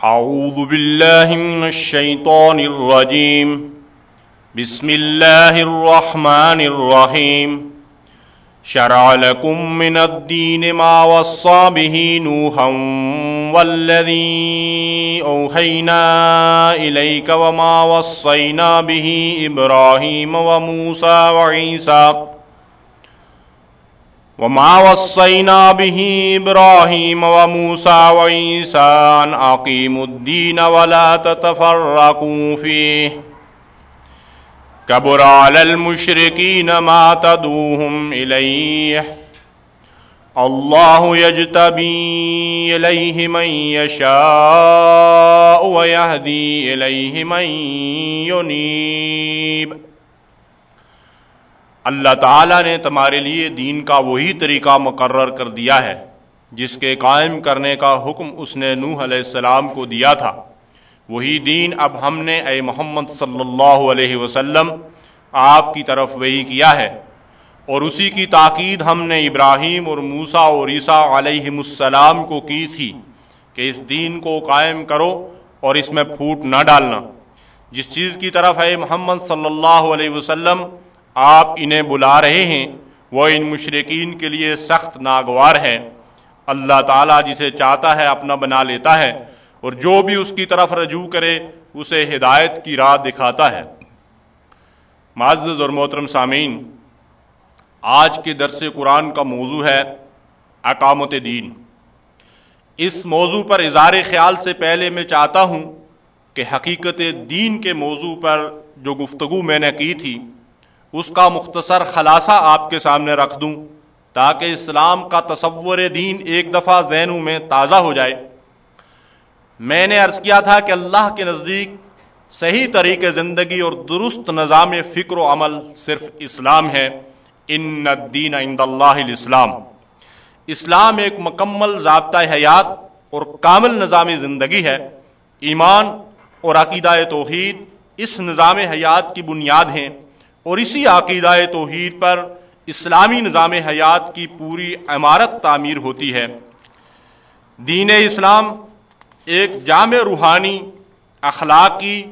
اعوذ باللہ من الشیطان الرجیم بسم اللہ الرحمن الرحیم شرع لکم من الدین ما وصى به نوحا والذی اوحینا الیک وما وصینا به ابراہیم وموسیٰ وعیسیٰ ان اقیموا الدین ولا تتفرقوا فیہ کبر علی المشرکین ما تدعوہم الیہ اللہ یجتبی الیہ من یشاء ویہدی الیہ من ینیب۔ اللہ تعالیٰ نے تمہارے لیے دین کا وہی طریقہ مقرر کر دیا ہے جس کے قائم کرنے کا حکم اس نے نوح علیہ السلام کو دیا تھا۔ وہی دین اب ہم نے اے محمد صلی اللہ علیہ وسلم آپ کی طرف وحی کیا ہے، اور اسی کی تاکید ہم نے ابراہیم اور موسیٰ اور عیسیٰ علیہم السلام کو کی تھی کہ اس دین کو قائم کرو اور اس میں پھوٹ نہ ڈالنا۔ جس چیز کی طرف اے محمد صلی اللہ علیہ وسلم آپ انہیں بلا رہے ہیں وہ ان مشرکین کے لیے سخت ناگوار ہے۔ اللہ تعالیٰ جسے چاہتا ہے اپنا بنا لیتا ہے، اور جو بھی اس کی طرف رجوع کرے اسے ہدایت کی راہ دکھاتا ہے۔ معزز اور محترم سامعین، آج کے درس قرآن کا موضوع ہے اقامت دین۔ اس موضوع پر اظہار خیال سے پہلے میں چاہتا ہوں کہ حقیقت دین کے موضوع پر جو گفتگو میں نے کی تھی اس کا مختصر خلاصہ آپ کے سامنے رکھ دوں تاکہ اسلام کا تصور دین ایک دفعہ ذہنوں میں تازہ ہو جائے۔ میں نے عرض کیا تھا کہ اللہ کے نزدیک صحیح طریقے زندگی اور درست نظام فکر و عمل صرف اسلام ہے۔ ان الدین عند اللہ الاسلام۔ اسلام ایک مکمل ضابطہ حیات اور کامل نظام زندگی ہے۔ ایمان اور عقیدہ توحید اس نظام حیات کی بنیاد ہیں، اور اسی عقیدہ توحید پر اسلامی نظام حیات کی پوری عمارت تعمیر ہوتی ہے۔ دین اسلام ایک جامع روحانی، اخلاقی،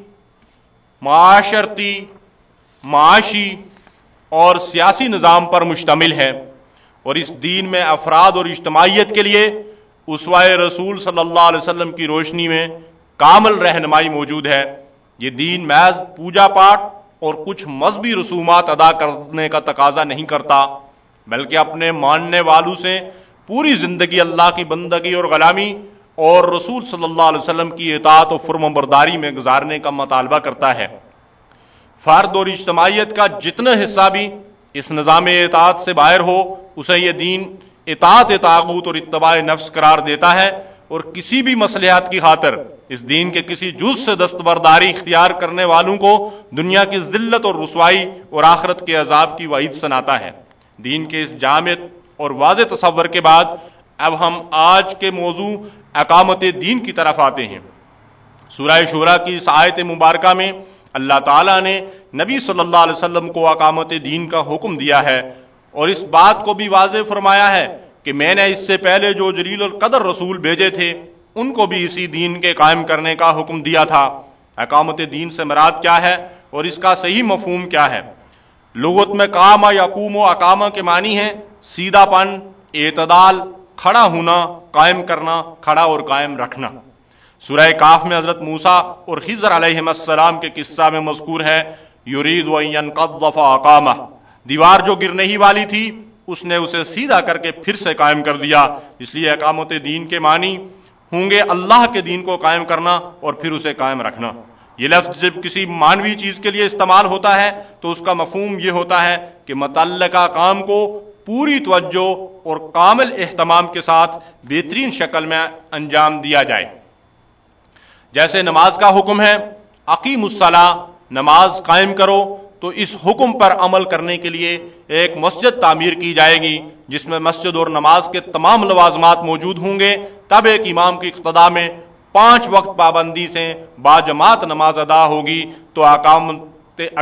معاشرتی، معاشی اور سیاسی نظام پر مشتمل ہے، اور اس دین میں افراد اور اجتماعیت کے لیے اسوہ رسول صلی اللہ علیہ وسلم کی روشنی میں کامل رہنمائی موجود ہے۔ یہ دین محض پوجا پاٹ اور کچھ مذہبی رسومات ادا کرنے کا تقاضا نہیں کرتا، بلکہ اپنے ماننے والوں سے پوری زندگی اللہ کی بندگی اور غلامی اور رسول صلی اللہ علیہ وسلم کی اطاعت و فرمانبرداری میں گزارنے کا مطالبہ کرتا ہے۔ فرد اور اجتماعیت کا جتنا حصہ بھی اس نظام اطاعت سے باہر ہو اسے یہ دین اطاعت طاغوت اور اتباع نفس قرار دیتا ہے، اور کسی بھی مصلحت کی خاطر اس دین کے کسی جز سے دستبرداری اختیار کرنے والوں کو دنیا کی ذلت اور رسوائی اور آخرت کے عذاب کی وعید سناتا ہے۔ دین کے اس جامع اور واضح تصور کے بعد اب ہم آج کے موضوع اقامت دین کی طرف آتے ہیں۔ سورہ شورى کی اس آیت مبارکہ میں اللہ تعالیٰ نے نبی صلی اللہ علیہ وسلم کو اقامت دین کا حکم دیا ہے، اور اس بات کو بھی واضح فرمایا ہے کہ میں نے اس سے پہلے جو جلیل القدر رسول بھیجے تھے ان کو بھی اسی دین کے قائم کرنے کا حکم دیا تھا۔ اقامت دین سے مراد کیا ہے اور اس کا صحیح مفہوم کیا ہے؟ لغت میں قام یقوم و اقامہ کے معنی ہیں سیدھا پن، اعتدال، کھڑا ہونا، قائم کرنا، کھڑا اور قائم رکھنا۔ سورہ کاف میں حضرت موسیٰ اور خضر علیہ السلام کے قصہ میں مذکور ہے یرید ان ینقض فاقامہ۔ دیوار جو گرنے ہی والی تھی اس نے اسے سیدھا کر کے پھر سے قائم کر دیا۔ اس لیے اقامت دین کے معنی ہوں گے اللہ کے دین کو قائم کرنا اور پھر اسے قائم رکھنا۔ یہ لفظ جب کسی مانوی چیز کے لیے استعمال ہوتا ہے تو اس کا مفہوم یہ ہوتا ہے کہ متعلقہ کام کو پوری توجہ اور کامل اہتمام کے ساتھ بہترین شکل میں انجام دیا جائے۔ جیسے نماز کا حکم ہے اقیم الصلاۃ، نماز قائم کرو، تو اس حکم پر عمل کرنے کے لیے ایک مسجد تعمیر کی جائے گی جس میں مسجد اور نماز کے تمام لوازمات موجود ہوں گے، تب ایک امام کی اقتداء میں 5 وقت پابندی سے باجماعت نماز ادا ہوگی تو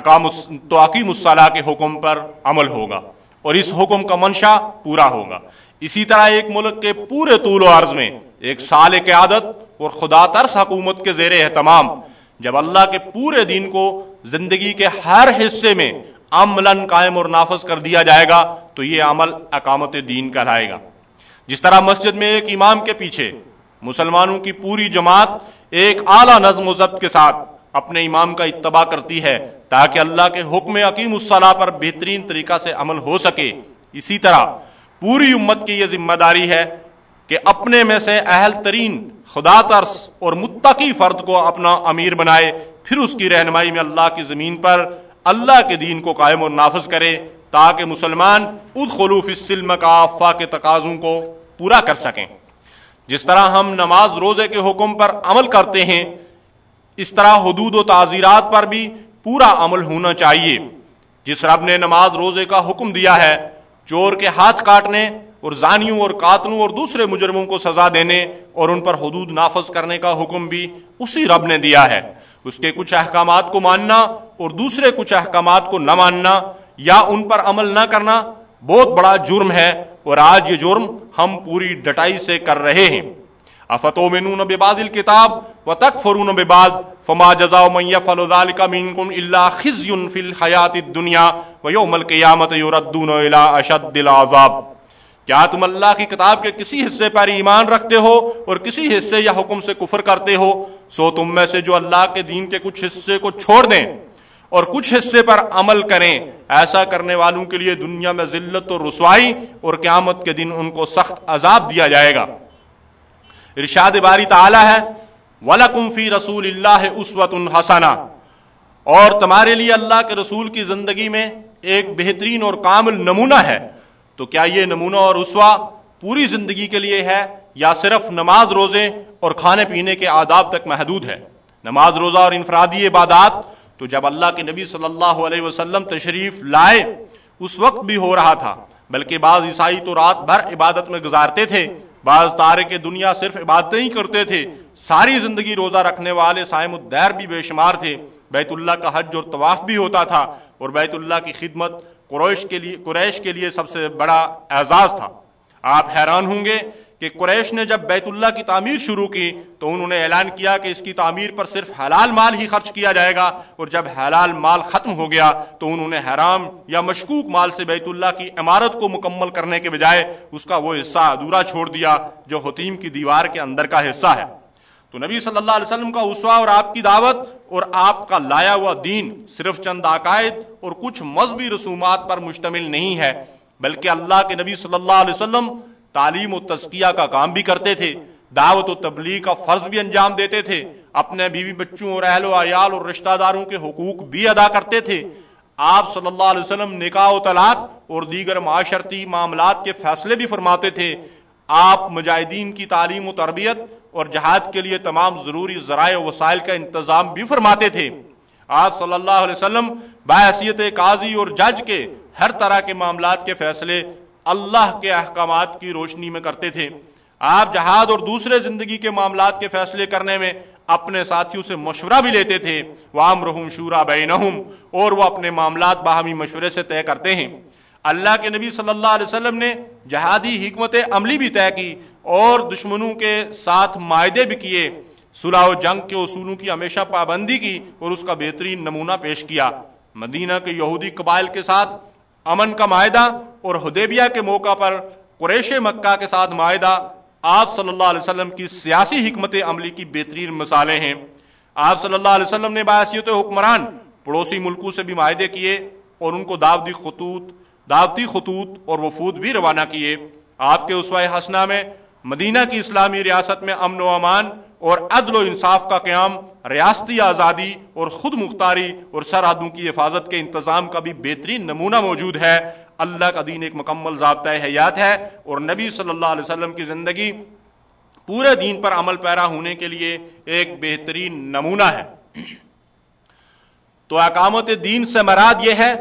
اقیم الصلاۃ کے حکم پر عمل ہوگا اور اس حکم کا منشا پورا ہوگا۔ اسی طرح ایک ملک کے پورے طول و عرض میں ایک سال قیادت اور خدا ترس حکومت کے زیر اہتمام جب اللہ کے پورے دین کو زندگی کے ہر حصے میں عملاً قائم اور نافذ کر دیا جائے گا تو یہ عمل اقامت دین کہلائے گا۔ جس طرح مسجد میں ایک امام کے پیچھے مسلمانوں کی پوری جماعت ایک اعلیٰ نظم و ضبط کے ساتھ اپنے امام کا اتباع کرتی ہے تاکہ اللہ کے حکم اقیم الصلاۃ پر بہترین طریقہ سے عمل ہو سکے، اسی طرح پوری امت کی یہ ذمہ داری ہے کہ اپنے میں سے اہل ترین خدا ترس اور متقی فرد کو اپنا امیر بنائے، پھر اس کی رہنمائی میں اللہ کی زمین پر اللہ کے دین کو قائم اور نافذ کرے تاکہ مسلمان ادخلوا فی السلم کافہ کے تقاضوں کو پورا کر سکیں۔ جس طرح ہم نماز روزے کے حکم پر عمل کرتے ہیں، اس طرح حدود و تعزیرات پر بھی پورا عمل ہونا چاہیے۔ جس رب نے نماز روزے کا حکم دیا ہے، چور کے ہاتھ کاٹنے اور زانیوں اور قاتلوں اور دوسرے مجرموں کو سزا دینے اور ان پر حدود نافذ کرنے کا حکم بھی اسی رب نے دیا ہے۔ اس کے کچھ احکامات کو ماننا اور دوسرے کچھ احکامات کو نہ ماننا یا ان پر عمل نہ کرنا بہت بڑا جرم ہے، اور آج یہ جرم ہم پوری ڈٹائی سے کر رہے ہیں۔ افتؤمنون ببعض الکتاب وتکفرون ببعض فما جزاء من یفعل ذلک منکم الا خزی فی الحیاۃ الدنیا ویوم القیامۃ یردون الی اشد العذاب۔ کیا تم اللہ کی کتاب کے کسی حصے پر ایمان رکھتے ہو اور کسی حصے یا حکم سے کفر کرتے ہو، سو تم میں سے جو اللہ کے دین کے کچھ حصے کو چھوڑ دیں اور کچھ حصے پر عمل کریں، ایسا کرنے والوں کے لیے دنیا میں ذلت اور رسوائی اور قیامت کے دن ان کو سخت عذاب دیا جائے گا۔ ارشاد باری تعالی ہے وَلَكُمْ فِي رَسُولِ اللَّهِ أُسْوَةٌ حَسَنَةٌ، اور تمہارے لیے اللہ کے رسول کی زندگی میں ایک بہترین اور کامل نمونہ ہے۔ تو کیا یہ نمونہ اور اسوہ پوری زندگی کے لیے ہے یا صرف نماز روزے اور کھانے پینے کے آداب تک محدود ہے؟ نماز روزہ اور انفرادی عبادات تو جب اللہ کے نبی صلی اللہ علیہ وسلم تشریف لائے اس وقت بھی ہو رہا تھا، بلکہ بعض عیسائی تو رات بھر عبادت میں گزارتے تھے، بعض تارک دنیا صرف عبادتیں ہی کرتے تھے، ساری زندگی روزہ رکھنے والے صائم الدہر بھی بے شمار تھے، بیت اللہ کا حج اور طواف بھی ہوتا تھا، اور بیت اللہ کی خدمت قریش کے لیے سب سے بڑا اعزاز تھا۔ آپ حیران ہوں گے کہ قریش نے جب بیت اللہ کی تعمیر شروع کی تو انہوں نے اعلان کیا کہ اس کی تعمیر پر صرف حلال مال ہی خرچ کیا جائے گا، اور جب حلال مال ختم ہو گیا تو انہوں نے حرام یا مشکوک مال سے بیت اللہ کی عمارت کو مکمل کرنے کے بجائے اس کا وہ حصہ ادھورا چھوڑ دیا جو حطیم کی دیوار کے اندر کا حصہ ہے۔ تو نبی صلی اللہ علیہ وسلم کا اسوہ اور آپ کی دعوت اور آپ کا لایا ہوا دین صرف چند عقائد اور کچھ مذہبی رسومات پر مشتمل نہیں ہے، بلکہ اللہ کے نبی صلی اللہ علیہ وسلم تعلیم و تزکیہ کا کام بھی کرتے تھے، دعوت و تبلیغ کا فرض بھی انجام دیتے تھے، اپنے بیوی بچوں اور اہل و عیال اور رشتہ داروں کے حقوق بھی ادا کرتے تھے۔ آپ صلی اللہ علیہ وسلم نکاح و طلاق اور دیگر معاشرتی معاملات کے فیصلے بھی فرماتے تھے۔ آپ مجاہدین کی تعلیم و تربیت اور جہاد کے لیے تمام ضروری ذرائع و وسائل کا انتظام بھی فرماتے تھے۔ آپ صلی اللہ علیہ وسلم بحیثیت قاضی اور جج کے ہر طرح کے معاملات کے فیصلے اللہ کے احکامات کی روشنی میں کرتے تھے۔ آپ جہاد اور دوسرے زندگی کے معاملات کے فیصلے کرنے میں اپنے ساتھیوں سے مشورہ بھی لیتے تھے۔ وَأَمْرُهُمْ شُورَىٰ بَيْنَهُمْ، اور وہ اپنے معاملات باہمی مشورے سے طے کرتے ہیں۔ اللہ کے نبی صلی اللہ علیہ وسلم نے جہادی حکمت عملی بھی طے کی اور دشمنوں کے ساتھ معاہدے بھی کیے، صلح و جنگ کے اصولوں کی ہمیشہ پابندی کی اور اس کا بہترین نمونہ پیش کیا۔ مدینہ کے یہودی قبائل کے ساتھ امن کا معاہدہ اور حدیبیہ کے موقع پر قریش مکہ کے ساتھ معاہدہ آپ صلی اللہ علیہ وسلم کی سیاسی حکمت عملی کی بہترین مثالیں ہیں۔ آپ صلی اللہ علیہ وسلم نے بحیثیت حکمران پڑوسی ملکوں سے بھی معاہدے کیے اور ان کو دعوتی خطوط اور وفود بھی روانہ کیے۔ آپ کے اسوہ حسنہ میں مدینہ کی اسلامی ریاست میں امن و امان اور عدل و انصاف کا قیام، ریاستی آزادی اور خود مختاری اور سرحدوں کی حفاظت کے انتظام کا بھی بہترین نمونہ موجود ہے۔ اللہ کا دین ایک مکمل ضابطۂ حیات ہے اور نبی صلی اللہ علیہ وسلم کی زندگی پورے دین پر عمل پیرا ہونے کے لیے ایک بہترین نمونہ ہے۔ تو اقامت دین سے مراد یہ ہے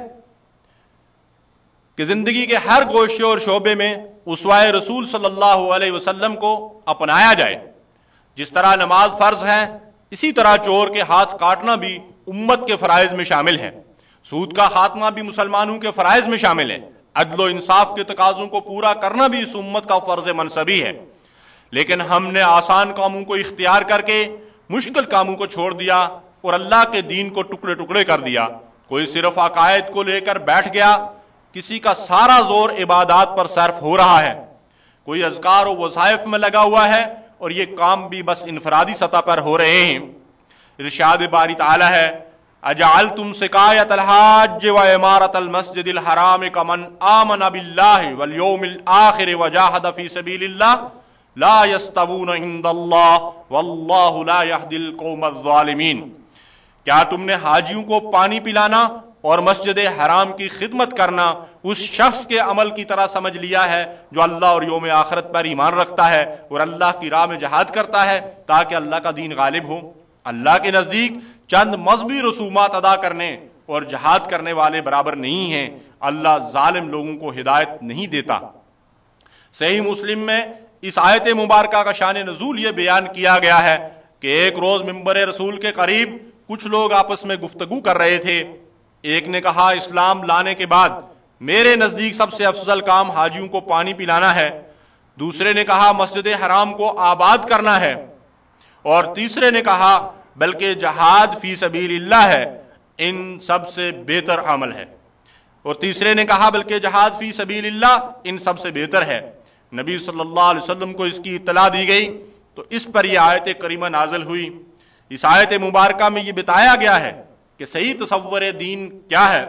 کہ زندگی کے ہر گوشے اور شعبے میں اسوہ رسول صلی اللہ علیہ وسلم کو اپنایا جائے۔ جس طرح نماز فرض ہے، اسی طرح چور کے ہاتھ کاٹنا بھی امت کے فرائض میں شامل ہے۔ سود کا خاتمہ بھی مسلمانوں کے فرائض میں شامل ہے۔ عدل و انصاف کے تقاضوں کو پورا کرنا بھی اس امت کا فرض منصبی ہے، لیکن ہم نے آسان کاموں کو اختیار کر کے مشکل کاموں کو چھوڑ دیا اور اللہ کے دین کو ٹکڑے ٹکڑے کر دیا۔ کوئی صرف عقائد کو لے کر بیٹھ گیا، کسی کا سارا زور عبادات پر صرف ہو رہا ہے، کوئی اذکار و وظائف میں لگا ہوا ہے اور یہ کام بھی بس انفرادی سطح پر ہو رہے ہیں۔ ارشاد باری تعالی ہے اجعلتم سقایۃ الحاج و عمارۃ المسجد الحرام کمن آمن باللہ والیوم الآخر وجاہد فی سبیل اللہ لا یستوون عند اللہ واللہ لا یہدی القوم الظالمین۔ کیا تم نے حاجیوں کو پانی پلانا اور مسجد حرام کی خدمت کرنا اس شخص کے عمل کی طرح سمجھ لیا ہے جو اللہ اور یوم آخرت پر ایمان رکھتا ہے اور اللہ کی راہ میں جہاد کرتا ہے تاکہ اللہ کا دین غالب ہو؟ اللہ کے نزدیک چند مذہبی رسومات ادا کرنے اور جہاد کرنے والے برابر نہیں ہیں۔ اللہ ظالم لوگوں کو ہدایت نہیں دیتا۔ صحیح مسلم میں اس آیت مبارکہ کا شان نزول یہ بیان کیا گیا ہے کہ ایک روز منبر رسول کے قریب کچھ لوگ آپس میں گفتگو کر رہے تھے۔ ایک نے کہا اسلام لانے کے بعد میرے نزدیک سب سے افضل کام حاجیوں کو پانی پلانا ہے۔ دوسرے نے کہا مسجد حرام کو آباد کرنا ہے، اور تیسرے نے کہا بلکہ جہاد فی سبیل اللہ ہے، ان سب سے بہتر عمل ہے، اور تیسرے نے کہا بلکہ جہاد فی سبیل اللہ ان سب سے بہتر ہے۔ نبی صلی اللہ علیہ وسلم کو اس کی اطلاع دی گئی تو اس پر یہ آیت کریمہ نازل ہوئی۔ اس آیت مبارکہ میں یہ بتایا گیا ہے کہ صحیح تصور دین کیا ہے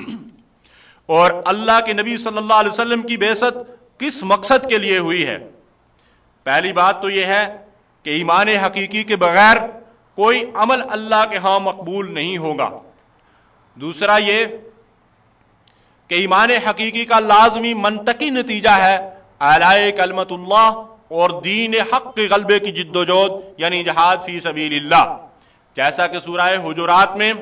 اور اللہ کے نبی صلی اللہ علیہ وسلم کی بعثت کس مقصد کے لیے ہوئی ہے۔ پہلی بات تو یہ ہے کہ ایمان حقیقی کے بغیر کوئی عمل اللہ کے ہاں مقبول نہیں ہوگا۔ دوسرا یہ کہ ایمان حقیقی کا لازمی منطقی نتیجہ ہے اعلاء کلمت اللہ اور دین حق کے غلبے کی جد و جہد، یعنی جہاد فی سبیل اللہ۔ جیسا کہ سورہ حجرات میں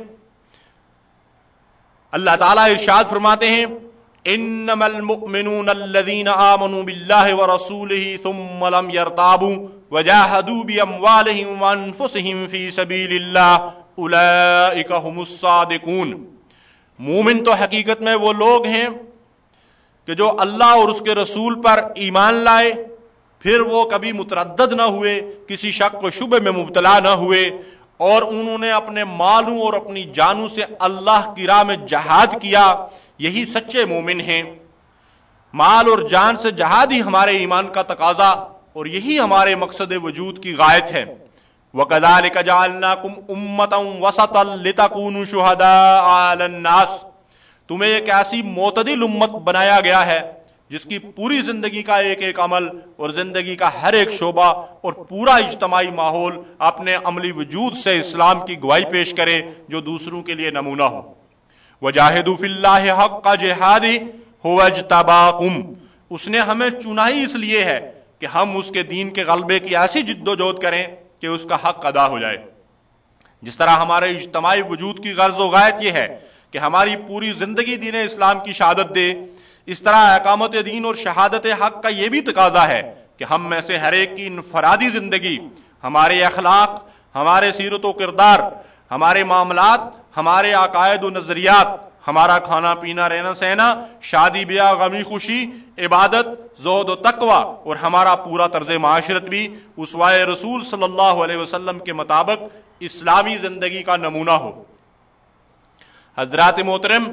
اللہ تعالیٰ ارشاد فرماتے ہیں انما المؤمنون الذین آمنوا باللہ ورسولہ ثم لم یرتابوا وجاہدوا باموالہم وانفسہم فی سبیل اللہ اولئک هم الصادقون۔ مومن تو حقیقت میں وہ لوگ ہیں کہ جو اللہ اور اس کے رسول پر ایمان لائے، پھر وہ کبھی متردد نہ ہوئے، کسی شک و شبہ میں مبتلا نہ ہوئے، اور انہوں نے اپنے مالوں اور اپنی جانوں سے اللہ کی راہ میں جہاد کیا۔ یہی سچے مومن ہیں۔ مال اور جان سے جہاد ہی ہمارے ایمان کا تقاضا اور یہی ہمارے مقصد وجود کی غایت ہے۔ وَكَذَلِكَ جَعَلْنَاكُمْ أُمَّةً وَسَطًا لِتَكُونُوا شُهَدَاءَ عَلَى النَّاسِ۔ تمہیں ایک ایسی معتدل امت بنایا گیا ہے جس کی پوری زندگی کا ایک ایک عمل اور زندگی کا ہر ایک شعبہ اور پورا اجتماعی ماحول اپنے عملی وجود سے اسلام کی گواہی پیش کرے جو دوسروں کے لیے نمونہ ہو۔ وَجَاهِدُوا فِي اللَّهِ حَقَّ جِهَادِهِ هُوَ اجْتَبَاكُمْ۔ اس نے ہمیں چنا ہی اس لیے ہے کہ ہم اس کے دین کے غلبے کی ایسی جد و جہد کریں کہ اس کا حق ادا ہو جائے۔ جس طرح ہمارے اجتماعی وجود کی غرض و غایت یہ ہے کہ ہماری پوری زندگی دین اسلام کی شہادت دے، اس طرح اقامت دین اور شہادت حق کا یہ بھی تقاضا ہے کہ ہم میں سے ہر ایک کی انفرادی زندگی، ہمارے اخلاق، ہمارے سیرت و کردار، ہمارے معاملات، ہمارے عقائد و نظریات، ہمارا کھانا پینا رہنا سہنا، شادی بیاہ غمی خوشی، عبادت، زہد و تقوی اور ہمارا پورا طرز معاشرت بھی اسوہ رسول صلی اللہ علیہ وسلم کے مطابق اسلامی زندگی کا نمونہ ہو۔ حضرات محترم،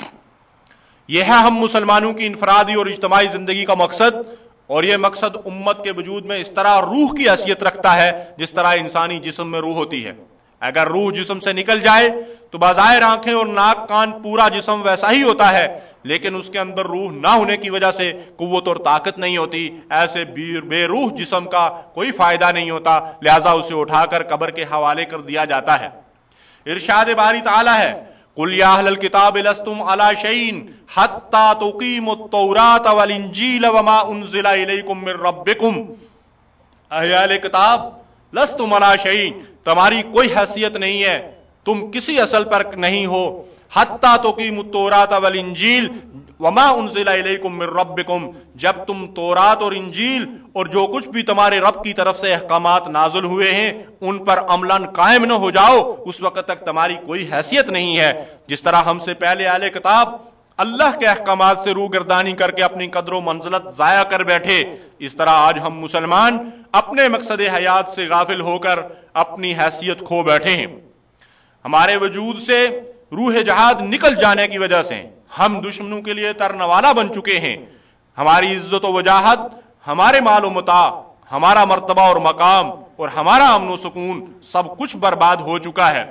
یہ ہے ہم مسلمانوں کی انفرادی اور اجتماعی زندگی کا مقصد، اور یہ مقصد امت کے وجود میں اس طرح روح کی حیثیت رکھتا ہے جس طرح انسانی جسم میں روح ہوتی ہے۔ اگر روح جسم سے نکل جائے تو بظاہر آنکھیں اور ناک کان پورا جسم ویسا ہی ہوتا ہے، لیکن اس کے اندر روح نہ ہونے کی وجہ سے قوت اور طاقت نہیں ہوتی۔ ایسے بے روح جسم کا کوئی فائدہ نہیں ہوتا، لہذا اسے اٹھا کر قبر کے حوالے کر دیا جاتا ہے۔ ارشاد باری تعالی ہے قُلْ يَا أَهْلَ الْكِتَابِ لَسْتُمْ عَلَىٰ شَيْءٍ حَتَّىٰ تُقِیمُوا التَّوْرَاةَ وَالْإِنْجِیلَ وَمَا أُنزِلَ إِلَیْکُم مِّن رَبِّکُم۔ اے اہل کتاب، لستم علی شیء، تمہاری کوئی حیثیت نہیں ہے، تم کسی اصل پر نہیں ہو، حتیٰ تقیموا التوراۃ والانجیل وما انزل الیکم من ربکم، جب تم تورات اور انجیل اور جو کچھ بھی تمہارے رب کی طرف سے احکامات نازل ہوئے ہیں ان پر عملاً قائم نہ ہو جاؤ، اس وقت تک تمہاری کوئی حیثیت نہیں ہے۔ جس طرح ہم سے پہلے اہل کتاب اللہ کے احکامات سے روگردانی کر کے اپنی قدر و منزلت ضائع کر بیٹھے۔ اس طرح آج ہم مسلمان اپنے مقصد حیات سے غافل ہو کر اپنی حیثیت کھو بیٹھے ہیں۔ ہمارے وجود سے روح جہاد نکل جانے کی وجہ سے ہم دشمنوں کے لیے ترنوالا بن چکے ہیں۔ ہماری عزت و وجاہت، ہمارے مال و متاع، ہمارا مرتبہ اور مقام اور ہمارا امن و سکون سب کچھ برباد ہو چکا ہے۔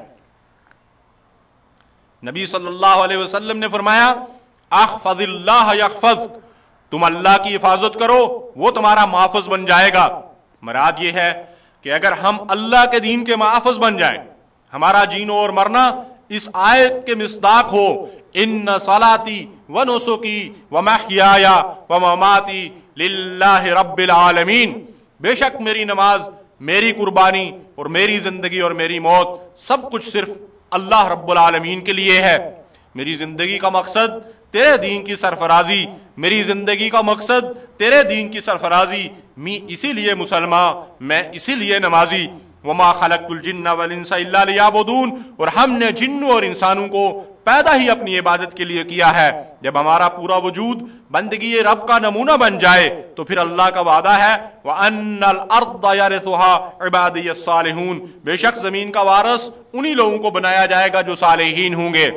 نبی صلی اللہ علیہ وسلم نے فرمایا احفظ اللہ یحفظ، تم اللہ کی حفاظت کرو وہ تمہارا محافظ بن جائے گا۔ مراد یہ ہے کہ اگر ہم اللہ کے دین کے محافظ بن جائیں، ہمارا جینو اور مرنا اس آیت کے مصداق ہو، ان صلاتی و نسکی و محیای و مماتی للہ رب العالمین، بے شک میری نماز، میری قربانی اور میری زندگی اور میری موت سب کچھ صرف اللہ رب العالمین کے لیے ہے۔ میری زندگی کا مقصد تیرے دین کی سرفرازی، میری زندگی کا مقصد تیرے دین کی سرفرازی، میں اسی لیے مسلمان، میں اسی لیے نمازی۔ وما خلقت الجن والانس الا لیعبدون، اور ہم نے جنوں اور انسانوں کو پیدا ہی اپنی عبادت کے لیے کیا ہے۔ جب ہمارا پورا وجود بندگی رب کا نمونہ بن جائے تو پھر اللہ کا وعدہ ہے وَأَنَّ الْأَرْضَ يَرِثُهَا عِبَادِيَ الصَّالِحُونَ، بے شک زمین کا وارث انہی لوگوں کو بنایا جائے گا جو صالحین ہوں گے۔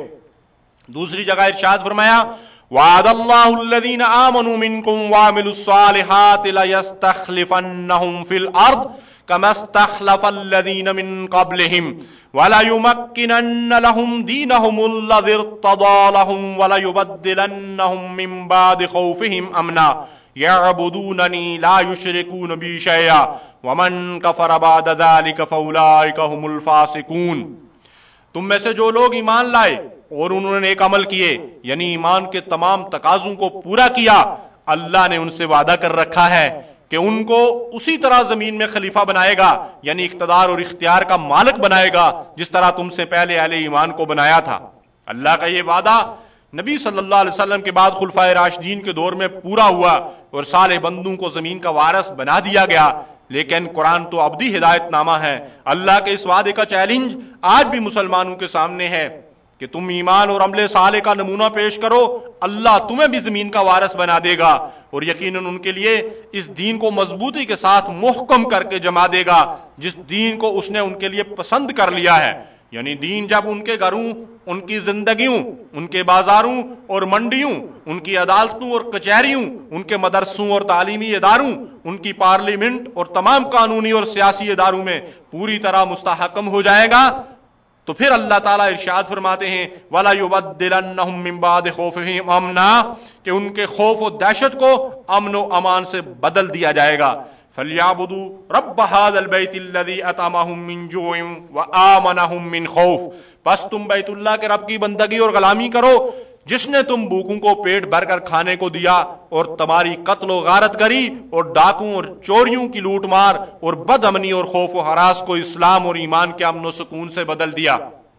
دوسری جگہ ارشاد فرمایا وَعَدَ اللَّهُ الَّذِينَ آمَنُوا مِنكُمْ وَعَمِلُوا الصَّالِحَاتِ لَيَسْتَخْلِفَنَّهُمْ فِي الْأَرْضِ كَمَا اسْتَخْلَفَ الَّذِينَ مِن قَبْلِهِمْ وَلَيُمَكِّنَنَّ لَهُمْ دِينَهُمُ الَّذِي ارْتَضَىٰ لَهُمْ وَلَيُبَدِّلَنَّهُمْ مِن بَعْدِ خَوْفِهِمْ أَمْنًا يَعْبُدُونَنِي لَا يُشْرِكُونَ بِي شَيْئًا وَمَن كَفَرَ بَعْدَ ذَلِكَ فَأُولَٰئِكَ هُمُ الْفَاسِقُونَ۔ تم میں سے جو لوگ ایمان لائے اور انہوں نے نیک عمل کیے، یعنی ایمان کے تمام تقاضوں کو پورا کیا، اللہ نے ان سے وعدہ کر رکھا ہے کہ ان کو اسی طرح زمین میں خلیفہ بنائے گا، یعنی اقتدار اور اختیار کا مالک بنائے گا جس طرح تم سے پہلے اہل ایمان کو بنایا تھا۔ اللہ کا یہ وعدہ نبی صلی اللہ علیہ وسلم کے بعد خلفائے راشدین کے دور میں پورا ہوا اور صالح بندوں کو زمین کا وارث بنا دیا گیا۔ لیکن قرآن تو ابدی ہدایت نامہ ہے۔ اللہ کے اس وعدے کا چیلنج آج بھی مسلمانوں کے سامنے ہے کہ تم ایمان اور عمل صالح کا نمونہ پیش کرو، اللہ تمہیں بھی زمین کا وارث بنا دے گا، اور یقیناً ان کے لیے اس دین کو مضبوطی کے ساتھ محکم کر کے جما دے گا جس دین کو اس نے ان کے لیے پسند کر لیا ہے۔ یعنی دین جب ان کے گھروں، ان کی زندگیوں، ان کے بازاروں اور منڈیوں، ان کی عدالتوں اور کچہریوں، ان کے مدرسوں اور تعلیمی اداروں، ان کی پارلیمنٹ اور تمام قانونی اور سیاسی اداروں میں پوری طرح مستحکم ہو جائے گا، تو پھر اللہ تعالیٰ ارشاد فرماتے ہیں وَلَا يُبَدِّلَنَّهُم مِّن بَعْدِ خَوْفِهِمْ أَمْنًا، کہ ان کے خوف و دہشت کو امن و امان سے بدل دیا جائے گا۔ فَلْيَعْبُدُوا رَبَّ هَٰذَا الْبَيْتِ الَّذِي أَطْعَمَهُم مِّن جُوعٍ وَآمَنَهُم مِّن خَوْفٍ، بس تم بیت اللہ کے رب کی بندگی اور غلامی کرو جس نے تم بھوکوں کو پیٹ بھر کر کھانے کو دیا اور تمہاری قتل و غارت گری اور ڈاکوں اور چوریوں کی لوٹ مار اور بد امنی اور خوف و ہراس کو اسلام اور ایمان کے امن و سکون سے بدل دیا۔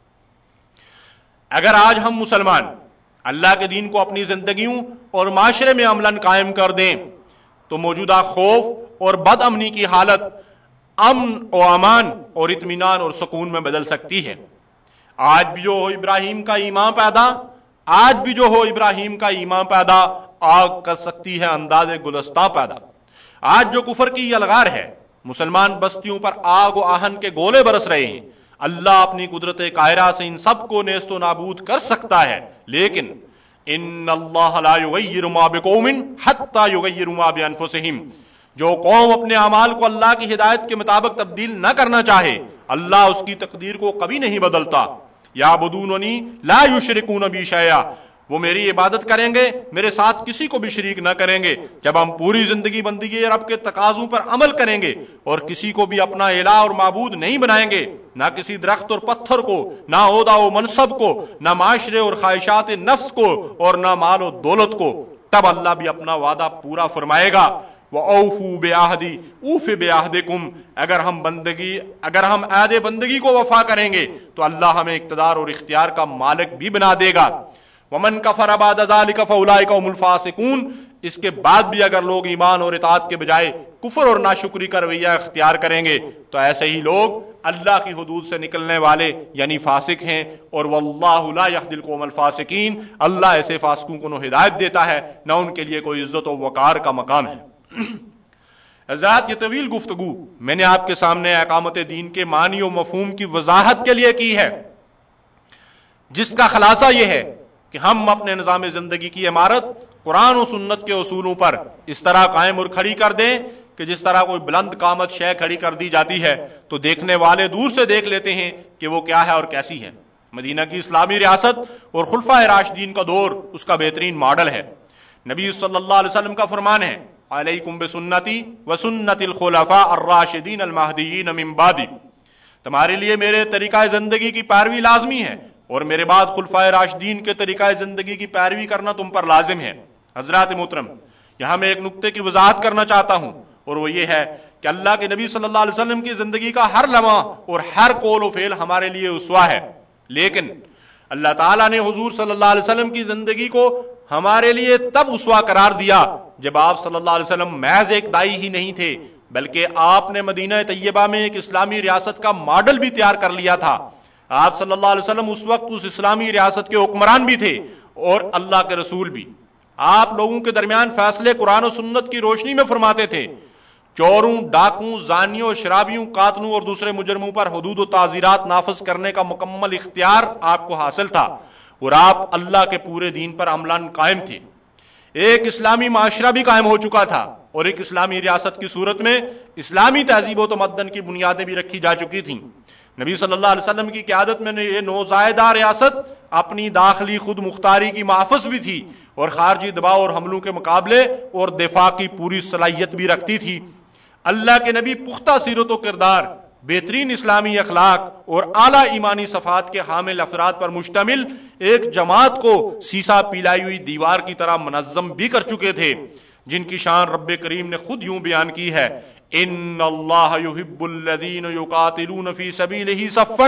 اگر آج ہم مسلمان اللہ کے دین کو اپنی زندگیوں اور معاشرے میں عملاً قائم کر دیں تو موجودہ خوف اور بد امنی کی حالت امن و امان اور اطمینان اور سکون میں بدل سکتی ہے۔ آج بھی جو ہو ابراہیم کا ایمان پیدا، آج بھی جو ہو ابراہیم کا ایمان پیدا، آگ کر سکتی ہے انداز گلستاں پیدا۔ آج جو کفر کی یلغار ہے، مسلمان بستیوں پر آگ و آہن کے گولے برس رہے ہیں، اللہ اپنی قدرت قاہرہ سے ان سب کو نیست و نابود کر سکتا ہے، لیکن ان اللہ لا یغیر ما بقوم حتی یغیروا ما بانفسہم، جو قوم اپنے اعمال کو اللہ کی ہدایت کے مطابق تبدیل نہ کرنا چاہے، اللہ اس کی تقدیر کو کبھی نہیں بدلتا۔ یعبدوننی لا یشرکون بی شیئا، وہ میری عبادت کریں گے، میرے ساتھ کسی کو بھی شریک نہ کریں گے۔ جب ہم پوری زندگی بندگی رب کے تقاضوں پر عمل کریں گے اور کسی کو بھی اپنا الہ اور معبود نہیں بنائیں گے، نہ کسی درخت اور پتھر کو، نہ عہدہ و منصب کو، نہ معاشرے اور خواہشات نفس کو، اور نہ مال و دولت کو، تب اللہ بھی اپنا وعدہ پورا فرمائے گا۔ وَأَوْفُوا بِعَهْدِي أُوفِ بِعَهْدِكُمْ، اگر ہم عہد بندگی کو وفا کریں گے تو اللہ ہمیں اقتدار اور اختیار کا مالک بھی بنا دے گا۔ وَمَن كَفَرَ بَعْدَ ذَلِكَ فَأُولَٰئِكَ هُمُ الْفَاسِقُونَ، اس کے بعد بھی اگر لوگ ایمان اور اطاعت کے بجائے کفر اور ناشکری کا رویہ اختیار کریں گے تو ایسے ہی لوگ اللہ کی حدود سے نکلنے والے یعنی فاسق ہیں، اور واللہ لا یہدی القوم الفاسقین، اللہ ایسے فاسقوں کو نہ ہدایت دیتا ہے نہ ان کے لیے کوئی عزت و وقار کا مقام ہے۔ حضرات، یہ طویل گفتگو میں نے آپ کے سامنے اقامت دین کے معنی و مفہوم کی وضاحت کے لیے کی ہے، جس کا خلاصہ یہ ہے کہ ہم اپنے نظام زندگی کی عمارت قرآن و سنت کے اصولوں پر اس طرح قائم اور کھڑی کر دیں کہ جس طرح کوئی بلند قامت شے کھڑی کر دی جاتی ہے تو دیکھنے والے دور سے دیکھ لیتے ہیں کہ وہ کیا ہے اور کیسی ہے۔ مدینہ کی اسلامی ریاست اور خلفائے راشدین کا دور اس کا بہترین ماڈل ہے۔ نبی صلی اللہ علیہ وسلم کا فرمان ہے، علیکم بسنتی وسنت الخلفاء الراشدین المہدیین من بعدی، تمہارے لیے میرے طریقہ زندگی کی پیروی لازمی ہے اور میرے بعد خلفائے راشدین کے طریقہ زندگی کی پیروی کرنا تم پر لازم ہے۔ حضرات محترم، یہاں میں ایک نقطے کی وضاحت کرنا چاہتا ہوں، اور وہ یہ ہے کہ اللہ کے نبی صلی اللہ علیہ وسلم کی زندگی کا ہر لمحہ اور ہر قول و فعل ہمارے لیے اسوہ ہے، لیکن اللہ تعالیٰ نے حضور صلی اللہ علیہ وسلم کی زندگی کو ہمارے لیے تب اسوہ قرار دیا جب آپ صلی اللہ علیہ وسلم محض ایک داعی ہی نہیں تھے، بلکہ آپ نے مدینہ طیبہ میں ایک اسلامی ریاست کا ماڈل بھی تیار کر لیا تھا۔ آپ صلی اللہ علیہ وسلم اس وقت اس اسلامی ریاست کے حکمران بھی تھے اور اللہ کے رسول بھی۔ آپ لوگوں کے درمیان فیصلے قرآن و سنت کی روشنی میں فرماتے تھے۔ چوروں، ڈاکوں، زانیوں، شرابیوں، قاتلوں اور دوسرے مجرموں پر حدود و تعزیرات نافذ کرنے کا مکمل اختیار آپ کو حاصل تھا، اور آپ اللہ کے پورے دین پر عملاً قائم تھے۔ ایک اسلامی معاشرہ بھی قائم ہو چکا تھا اور ایک اسلامی ریاست کی صورت میں اسلامی تہذیب و تمدن کی بنیادیں بھی رکھی جا چکی تھیں۔ نبی صلی اللہ علیہ وسلم کی قیادت میں یہ نوزائیدہ ریاست اپنی داخلی خود مختاری کی محافظ بھی تھی اور خارجی دباؤ اور حملوں کے مقابلے اور دفاع کی پوری صلاحیت بھی رکھتی تھی۔ اللہ کے نبی پختہ سیرت و کردار، بہترین اسلامی اخلاق اور اعلیٰ ایمانی صفات کے حامل افراد پر مشتمل ایک جماعت کو سیسا پلائی ہوئی دیوار کی طرح منظم بھی کر چکے تھے، جن کی شان رب کریم نے خود یوں بیان کی ہے، ان اللہ یحب الذین یقاتلون فی سبیلہ صفا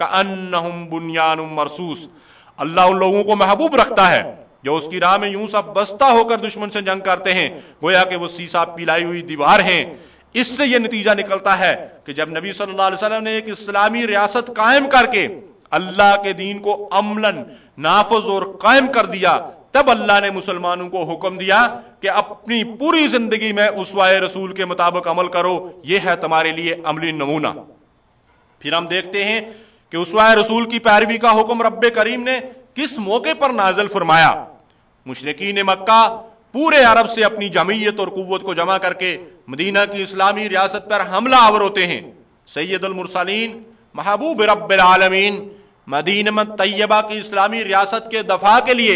کأنہم بنیان مرصوص، اللہ ان لوگوں کو محبوب رکھتا ہے جو اس کی راہ میں یوں سب بستہ ہو کر دشمن سے جنگ کرتے ہیں، گویا کہ وہ سیسا پلائی ہوئی دیوار ہیں۔ اس سے یہ نتیجہ نکلتا ہے کہ جب نبی صلی اللہ علیہ وسلم نے ایک اسلامی ریاست قائم کر کے اللہ کے دین کو عملاً نافذ اور قائم کر دیا، تب اللہ نے مسلمانوں کو حکم دیا کہ اپنی پوری زندگی میں اسوہ رسول کے مطابق عمل کرو، یہ ہے تمہارے لیے عملی نمونہ۔ پھر ہم دیکھتے ہیں کہ اسوہ رسول کی پیروی کا حکم رب کریم نے کس موقع پر نازل فرمایا۔ مشرکین مکہ پورے عرب سے اپنی جمعیت اور قوت کو جمع کر کے مدینہ کی اسلامی ریاست پر حملہ آور ہوتے ہیں۔ سید المرسلین، محبوب رب العالمین، مدینہ طیبہ کی اسلامی ریاست کے دفاع کے لیے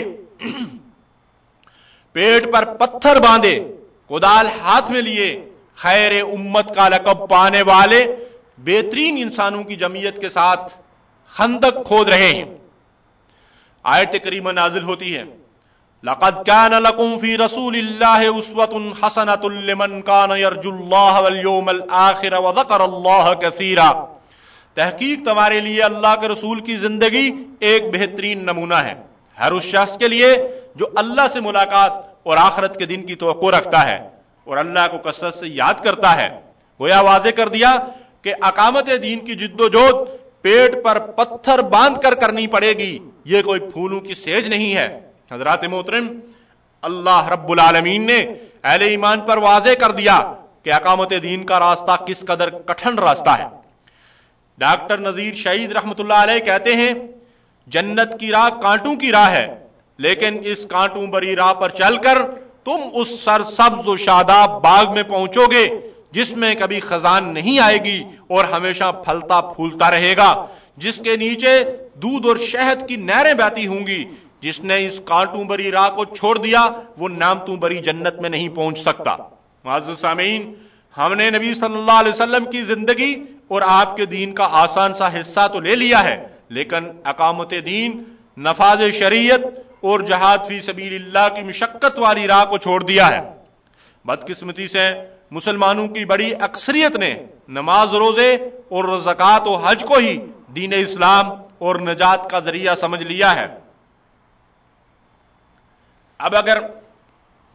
پیٹ پر پتھر باندھے، کدال ہاتھ میں لیے، خیر امت کا لقب پانے والے بہترین انسانوں کی جمعیت کے ساتھ خندق کھود رہے ہیں۔ آیت کریمہ نازل ہوتی ہے، لقد كان لكم في رسول الله اسوة حسنة لمن كان يرجو الله واليوم الآخر وذكر الله كثيرا، تحقیق تمہارے لیے اللہ کے رسول کی زندگی ایک بہترین نمونہ ہے ہر اس شخص کے لیے جو اللہ سے ملاقات اور آخرت کے دن کی توقع رکھتا ہے اور اللہ کو کثرت سے یاد کرتا ہے۔ گویا واضح کر دیا کہ اقامت دین کی جد و جہد پیٹ پر پتھر باندھ کر کرنی پڑے گی، یہ کوئی پھولوں کی سیج نہیں ہے۔ حضرات محترم، اللہ رب العالمین نے اہل ایمان پر واضح کر دیا کہ اقامت دین کا راستہ کس قدر کٹھن راستہ ہے۔ ڈاکٹر نذیر شہید رحمت اللہ علیہ کہتے ہیں، جنت کی راہ کانٹوں کی راہ ہے، لیکن اس کانٹوں بری راہ پر چل کر تم اس سرسبز و شاداب باغ میں پہنچو گے جس میں کبھی خزان نہیں آئے گی اور ہمیشہ پھلتا پھولتا رہے گا، جس کے نیچے دودھ اور شہد کی نہریں بہتی ہوں گی۔ جس نے اس کانٹوں بری راہ کو چھوڑ دیا وہ نعمتوں بری جنت میں نہیں پہنچ سکتا۔ معزز سامعین، ہم نے نبی صلی اللہ علیہ وسلم کی زندگی اور آپ کے دین کا آسان سا حصہ تو لے لیا ہے، لیکن اقامت دین، نفاذ شریعت اور جہاد فی سبیل اللہ کی مشقت والی راہ کو چھوڑ دیا ہے۔ بدقسمتی سے مسلمانوں کی بڑی اکثریت نے نماز، روزے اور زکوٰۃ و حج کو ہی دین اسلام اور نجات کا ذریعہ سمجھ لیا ہے۔ اب اگر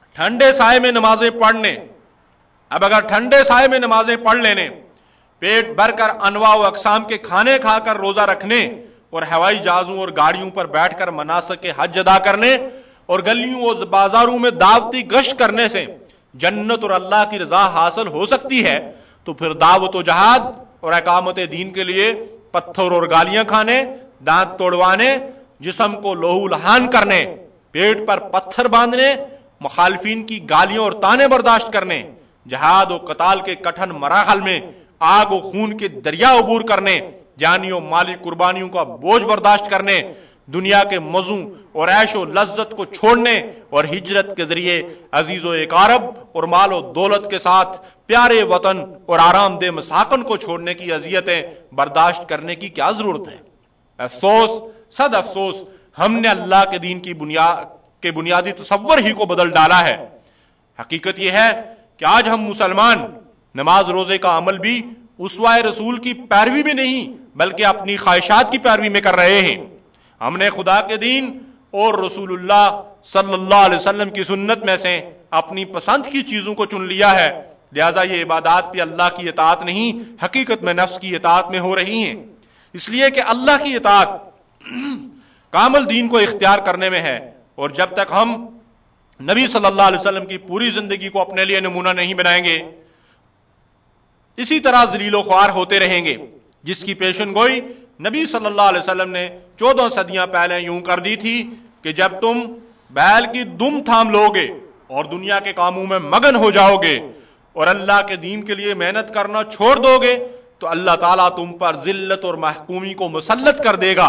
ठंडे साए में नमाजें पढ़ने, अब अगर ठंडे साए में नमाजें पढ़ लेने, पेट भरकर अनवा व अकसाम के खाने खाकर रोजा रखने और हवाई जहाजों और गाड़ियों पर बैठकर मनासिक के हज अदा करने और गलियों और बाजारों में दावती गश्त करने से जन्नत और अल्लाह की रजा हासिल हो सकती है, तो फिर दावत व जहाद और इकामत दीन के लिए पत्थर और गालियां खाने, दांत तोड़वाने, जिस्म को लोहू लहान करने, पेट पर पत्थर बांधने, मुखालिफिन की गालियों और ताने बर्दाश्त करने, जहाद और कताल के कठिन मराहल में आग और खून के दरिया अबूर करने, जानियों माली कुर्बानियों का बोझ बर्दाश्त करने, दुनिया के मज़ू और ऐशो लज्जत को छोड़ने और हिजरत के जरिए अजीजो एकारब और मालो दौलत के साथ प्यारे वतन और आरामदेह मसाकन को छोड़ने की अजियतें बर्दाश्त करने की क्या जरूरत है। अफसोस, सद अफसोस, हमने अल्लाह के दीन की बुनियादी तसव्वुर ही को बदल डाला है। हकीकत यह है कि आज हम मुसलमान नमाज रोजे का अमल भी उसवाए रसूल की पैरवी में नहीं बल्कि अपनी ख्वाहिशात की पैरवी में कर रहे हैं। हमने खुदा के दीन और रसूलुल्लाह सल्लल्लाहु अलैहि वसल्लम की सुन्नत में से अपनी पसंद की चीजों को चुन लिया है, लिहाजा ये इबादत भी अल्लाह की इताअत नहीं, हकीकत में नफ्स की इताअत में हो रही हैं। इसलिए कि अल्लाह की इताअत कामिल दीन को इख्तियार करने में है, और जब तक हम नबी सल्लल्लाहु अलैहि वसल्लम की पूरी जिंदगी को अपने लिए नमूना नहीं बनाएंगे, इसी तरह जलीलो ख्वार होते रहेंगे, जिसकी पेशन गोई नबी सल्लल्लाहु अलैहि वसल्लम ने 14 सदियां पहले यूं कर दी थी कि जब तुम बैल की दुम थाम लोगे और दुनिया के कामों में मगन हो जाओगे और अल्लाह के दीन के लिए मेहनत करना छोड़ दोगे, तो अल्लाह ताला तुम पर जिल्लत और महकूमी को मुसल्लत कर देगा,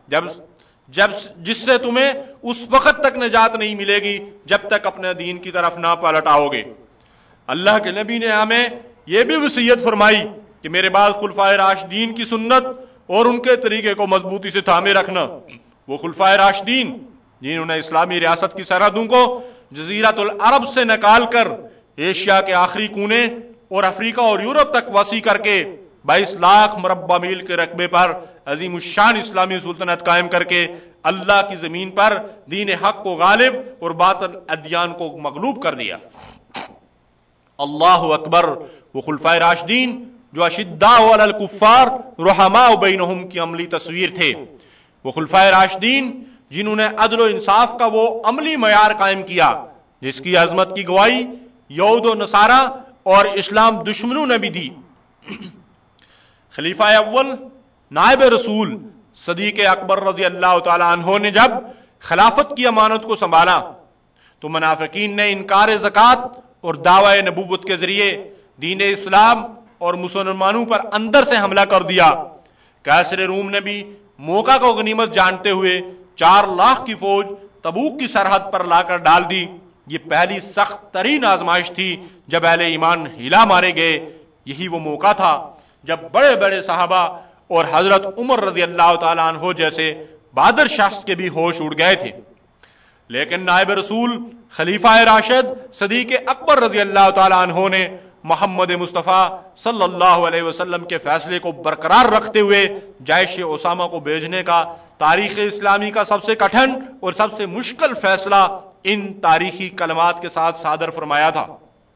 जिससे तुम्हें उस वक्त तक निजात नहीं मिलेगी जब तक अपने दीन की तरफ ना पलट आओगे। अल्लाह के नबी ने हमें यह भी वसीयत फरमाई कि मेरे बाद खुलफाए राशिदीन की सुन्नत और उनके तरीके को मजबूती से थामे रखना। वो खुलफाए राशिदीन जिन्होंने इस्लामी रियासत की सरहदों को जजीरतुल अरब से निकाल कर एशिया के आखिरी कोने और अफ्रीका और यूरोप तक वसी करके 22 लाख मुरब्बा मील के रकबे पर अजीमुश्शान इस्लामी सुल्तनत कायम करके अल्लाह की जमीन पर दीन हक को गालिब और बातिल अदियान को मगलूब कर दिया। अल्लाहु अकबर। वो खुलफाए राशिदीन जो अशिद्दाउ अलल कुफ्फार रुहमाउ बैनहुम की अमली तस्वीर थे। वो खुलफाए राशिदीन जिन्होंने अदल व इंसाफ का वो अमली मयार कायम किया जिसकी अजमत की गवाही यहूद व नसारा और इस्लाम दुश्मनों ने भी दी। खलीफा अव्वल नायब रसूल सदीक अकबर रजी अल्लाह तआला अन्हो ने जब खिलाफत की अमानत को संभाला तो मुनाफिकीन ने इनकार ज़कात और दावा नबूवत के जरिए दीन इस्लाम और मुसलमानों पर अंदर से हमला कर दिया। कैसर रूम ने भी मौका को गनीमत जानते हुए 4 लाख की फौज तबूक की सरहद पर लाकर डाल दी। ये पहली सख्त तरीन आजमाइश थी जब अहले ईमान हिला मारे गए। यही वो मौका था जब बड़े बड़े साहबा और हजरत उमर रजी अल्लाह तआला अन्हो जैसे बहादुर शख्स के भी होश उड़ गए थे। लेकिन नायब रसूल खलीफा राशिद सदीक अकबर रजी अल्लाह तआला अन्हो ने मोहम्मद मुस्तफ़ा सल्लल्लाहु अलैहि वसल्लम के फैसले को बरकरार रखते हुए जैश उसामा को भेजने का तारीख इस्लामी का सबसे कठिन और सबसे मुश्किल फैसला इन तारीखी कलमात के साथ सादर फरमाया था।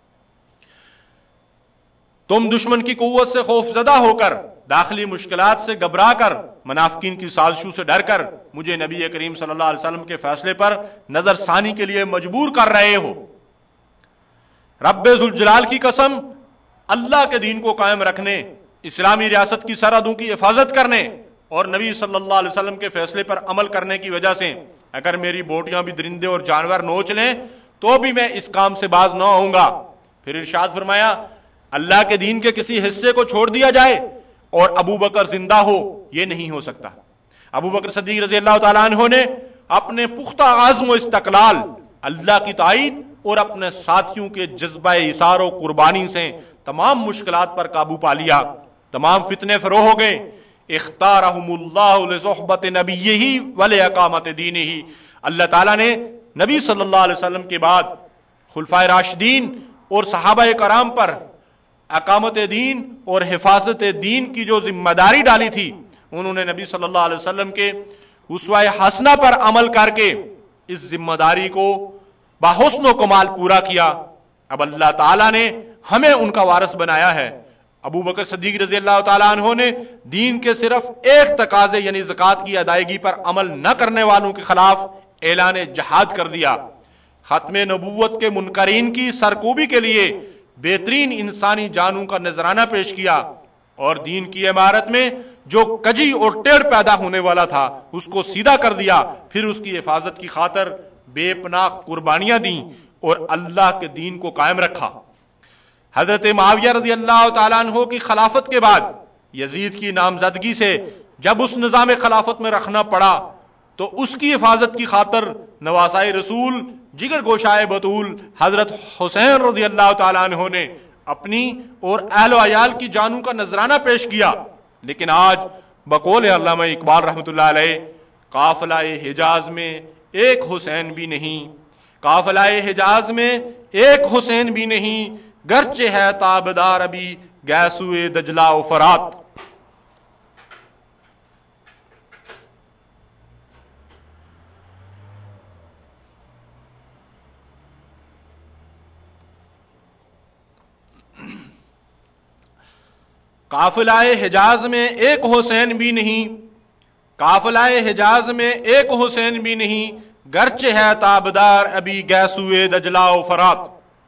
तुम दुश्मन की कुव्वत से खौफजदा होकर, दाखिली मुश्किलात से घबरा कर, मुनाफिकीन की साजिशों से डर कर मुझे नबी करीम सल्लल्लाहु अलैहि वसल्लम के फैसले पर नजरसानी के लिए मजबूर कर रहे हो। रब्बे जुल जलाल की कसम, अल्लाह के दीन को कायम रखने, इस्लामी रियासत की सरहदों की हिफाजत करने और नबी सल्लल्लाहु अलैहि वसल्लम के फैसले पर अमल करने की वजह से अगर मेरी बोटियां भी दरिंदे और जानवर नोच लें तो भी मैं इस काम से बाज न आऊंगा। फिर इरशाद फरमाया, अल्लाह के दीन के किसी हिस्से को छोड़ दिया जाए और अबू बकर जिंदा हो, यह नहीं हो सकता। अबू बकर सिद्दीक रज़ी अल्लाह तआला अन्हु ने अपने पुख्ता आज़्म व इस्तक़लाल, अल्लाह की ताईद और अपने साथियों के जज्बा इसार और कुर्बानी से तमाम मुश्किलात पर काबू पा लिया। तमाम फितने फरोह हो गए। इख्तारहुमुल्लाहु लिसुहबत नबिय्यिही व लिइकामत दीनिही। अल्लाह ताला ने नबी सल्लल्लाहु अलैहि वसल्लम के बाद खुलफाए राशिदीन और सहाबाए कराम पर अकामत दीन और हिफाजत दीन की जो जिम्मेदारी डाली थी, उन्होंने नबी सल्लल्लाहु अलैहि वसल्लम के उस्वा हसना पर अमल करके इस जिम्मेदारी को بحسن و کمال پورا کیا، اب اللہ تعالیٰ نے ہمیں ان کا وارث بنایا ہے۔ ابو بکر صدیق رضی اللہ تعالیٰ عنہ نے دین کے صرف ایک تقاضے یعنی زکوٰۃ کی ادائیگی پر عمل نہ کرنے والوں کے خلاف اعلان جہاد کر دیا۔ ختم نبوت کے منکرین کی سرکوبی کے لیے بہترین انسانی جانوں کا نذرانہ پیش کیا، اور دین کی عمارت میں جو کجی اور ٹیڑھ پیدا ہونے والا تھا اس کو سیدھا کر دیا، پھر اس کی حفاظت کی خاطر بے پناہ قربانیاں دیں اور اللہ کے دین کو قائم رکھا۔ حضرت معاویہ رضی اللہ تعالیٰ عنہ کی خلافت کے بعد یزید کی نامزدگی سے جب اس نظام خلافت میں رکھنا پڑا تو اس کی حفاظت کی خاطر نواسائے رسول جگر گوشائے بطول حضرت حسین رضی اللہ تعالیٰ عنہ نے اپنی اور اہل و عیال کی جانوں کا نذرانہ پیش کیا۔ لیکن آج بقول علامہ اقبال رحمۃ اللہ علیہ، قافلہ حجاز میں ایک حسین بھی نہیں، قافلہ حجاز میں ایک حسین بھی نہیں، گرچہ ہے تابدار ابھی گیسوئے دجلہ و فرات۔ قافلہ حجاز میں ایک حسین بھی نہیں، قافلہ حجاز میں ایک حسین بھی نہیں، گرچہ ہے تابدار ابھی گیسوئے دجلہ و فرات۔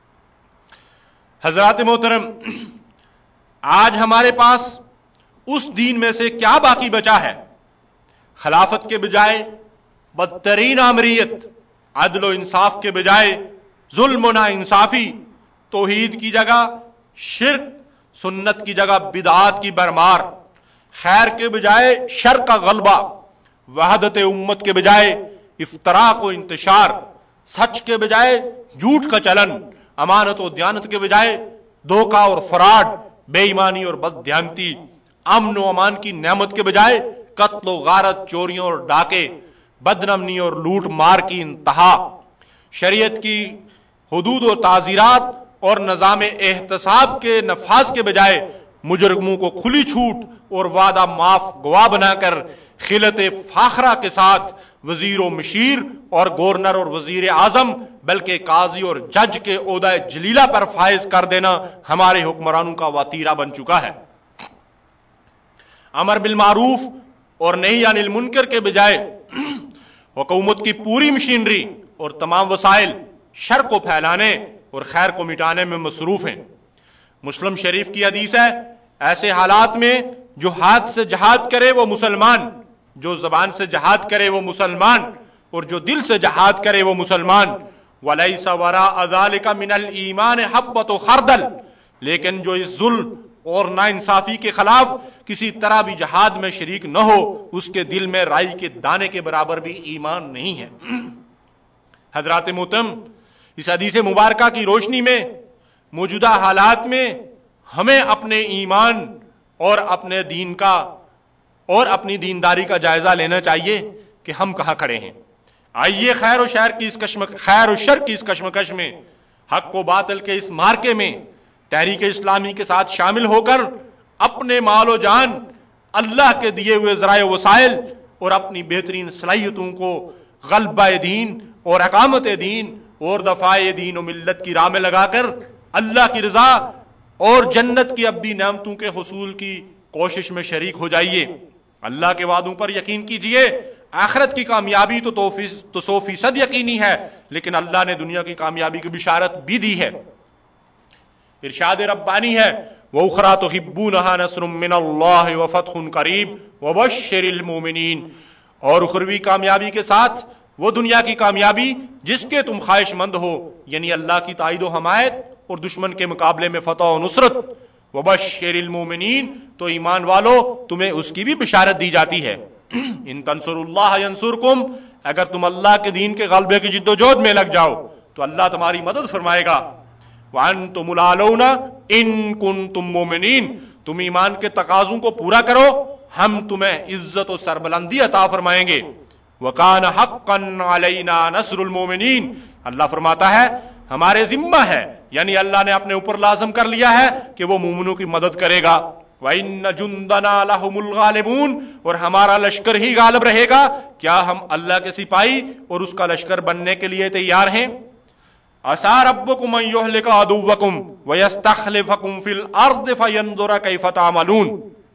حضرات محترم، آج ہمارے پاس اس دین میں سے کیا باقی بچا ہے؟ خلافت کے بجائے بدترین آمریت، عدل و انصاف کے بجائے ظلم و ناانصافی، توحید کی جگہ شرک، سنت کی جگہ بدعات کی برمار، خیر کے بجائے شر کا غلبہ، وحدت امت کے بجائے افتراق و انتشار، سچ کے بجائے جھوٹ کا چلن، امانت و دیانت کے بجائے دھوکہ اور فراڈ، بے ایمانی اور بد دیانتی، امن و امان کی نعمت کے بجائے قتل و غارت، چوریوں اور ڈاکے، بدنمنی اور لوٹ مار کی انتہا، شریعت کی حدود و تعزیرات اور نظام احتساب کے نفاذ کے بجائے مجرموں کو کھلی چھوٹ اور وعدہ معاف گواہ بنا کر خلت فاخرہ کے ساتھ وزیر و مشیر اور گورنر اور وزیر اعظم بلکہ قاضی اور جج کے عہدہ جلیلہ پر فائز کر دینا ہمارے حکمرانوں کا وتیرہ بن چکا ہے۔ امر بالمعروف اور نہی عن المنکر کے بجائے حکومت کی پوری مشینری اور تمام وسائل شر کو پھیلانے اور خیر کو مٹانے میں مصروف ہیں۔ مسلم شریف کی حدیث ہے، ایسے حالات میں جو ہاتھ سے جہاد کرے وہ مسلمان، جو زبان سے جہاد کرے وہ مسلمان، اور جو دل سے جہاد کرے وہ مسلمان۔ وَلَيْسَ وَرَاءَ ذَلِكَ مِنَ الْإِيمَانِ حَبَّةُ خَرْدَلٍ، لیکن جو اس ظلم اور ناانصافی کے خلاف کسی طرح بھی جہاد میں شریک نہ ہو، اس کے دل میں رائی کے دانے کے برابر بھی ایمان نہیں ہے۔ حضرات محترم، اس حدیث مبارکہ کی روشنی میں موجودہ حالات میں ہمیں اپنے ایمان اور اپنے دین کا اور اپنی دینداری کا جائزہ لینا چاہیے کہ ہم کہاں کھڑے ہیں۔ آئیے خیر و شر کی اس کشمکش میں، حق و باطل کے اس مارکے میں تحریک اسلامی کے ساتھ شامل ہو کر اپنے مال و جان، اللہ کے دیے ہوئے ذرائع وسائل اور اپنی بہترین صلاحیتوں کو غلبہ دین اور اقامت دین اور دفاع دین و ملت کی راہ میں لگا کر اللہ کی رضا اور جنت کی ابدی نعمتوں کے حصول کی کوشش میں شریک ہو جائیے۔ اللہ کے وعدوں پر یقین کیجئے۔ آخرت کی کامیابی تو 100% یقینی ہے، لیکن اللہ نے دنیا کی کامیابی کی بشارت بھی دی ہے۔ ارشاد ربانی ہے، وَأُخْرَىٰ تُحِبُّونَهَا نَصْرٌ مِّنَ اللَّهِ وَفَتْحٌ قَرِيبٌ وَبَشِّرِ الْمُؤْمِنِينَ، اور اخروی کامیابی کے ساتھ وہ دنیا کی کامیابی جس کے تم خواہش مند ہو، یعنی اللہ کی تائید و حمایت اور دشمن کے مقابلے میں فتح و نصرت۔ وَبَشِّرِ الْمُؤْمِنِينَ، تو ایمان والو تمہیں اس کی بھی بشارت دی جاتی ہے۔ ان تنصروا اللہ ینصرکم، اگر تم اللہ کے دین کے غلبے کی جد و جہد میں لگ جاؤ تو اللہ تمہاری مدد فرمائے گا۔ وَأَنْتُمُ الْأَعْلَوْنَ إِن كُنتُم مُؤْمِنِينَ، تم ایمان کے تقاضوں کو پورا کرو، ہم تمہیں عزت و سربلندی عطا فرمائیں گے۔ وَكَانَ حَقًّا عَلَيْنَا نَصْرُ الْمُؤْمِنِينَ، اللہ فرماتا ہے ہمارے ذمہ ہے، یعنی اللہ نے اپنے اوپر لازم کر لیا ہے کہ وہ مومنوں کی مدد کرے گا۔ وَإِنَّ جُنْدَنَا لَهُمُ الْغَالِبُونَ، اور ہمارا لشکر ہی غالب رہے گا۔ کیا ہم اللہ کے سپاہی اور اس کا لشکر بننے کے لیے تیار ہیں؟ असा रब्बुकुम अन युहलिका अदुव्वकुम व यस्तखलिफकुम फिल अर्द फयंजुर कैफ तामलून।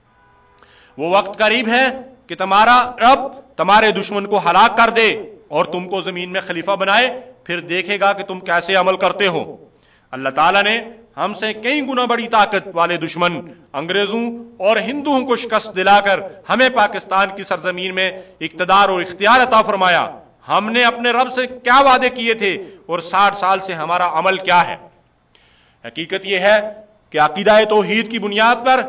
वो वक्त करीब है कि तुम्हारा रब तुम्हारे दुश्मन को हलाक कर दे और तुमको जमीन में खलीफा बनाए, फिर देखेगा कि तुम कैसे अमल करते हो। अल्लाह ताला ने हमसे कई गुना बड़ी ताकत वाले दुश्मन अंग्रेजों और हिंदुओं को शिकस्त दिलाकर हमें पाकिस्तान की सरजमीन में इक्तदार और इख्तियार अता फरमाया। हमने अपने रब से क्या वादे किए थे और 60 साल से हमारा अमल क्या है। हकीकत यह है कि अकीदा तौहीद की बुनियाद पर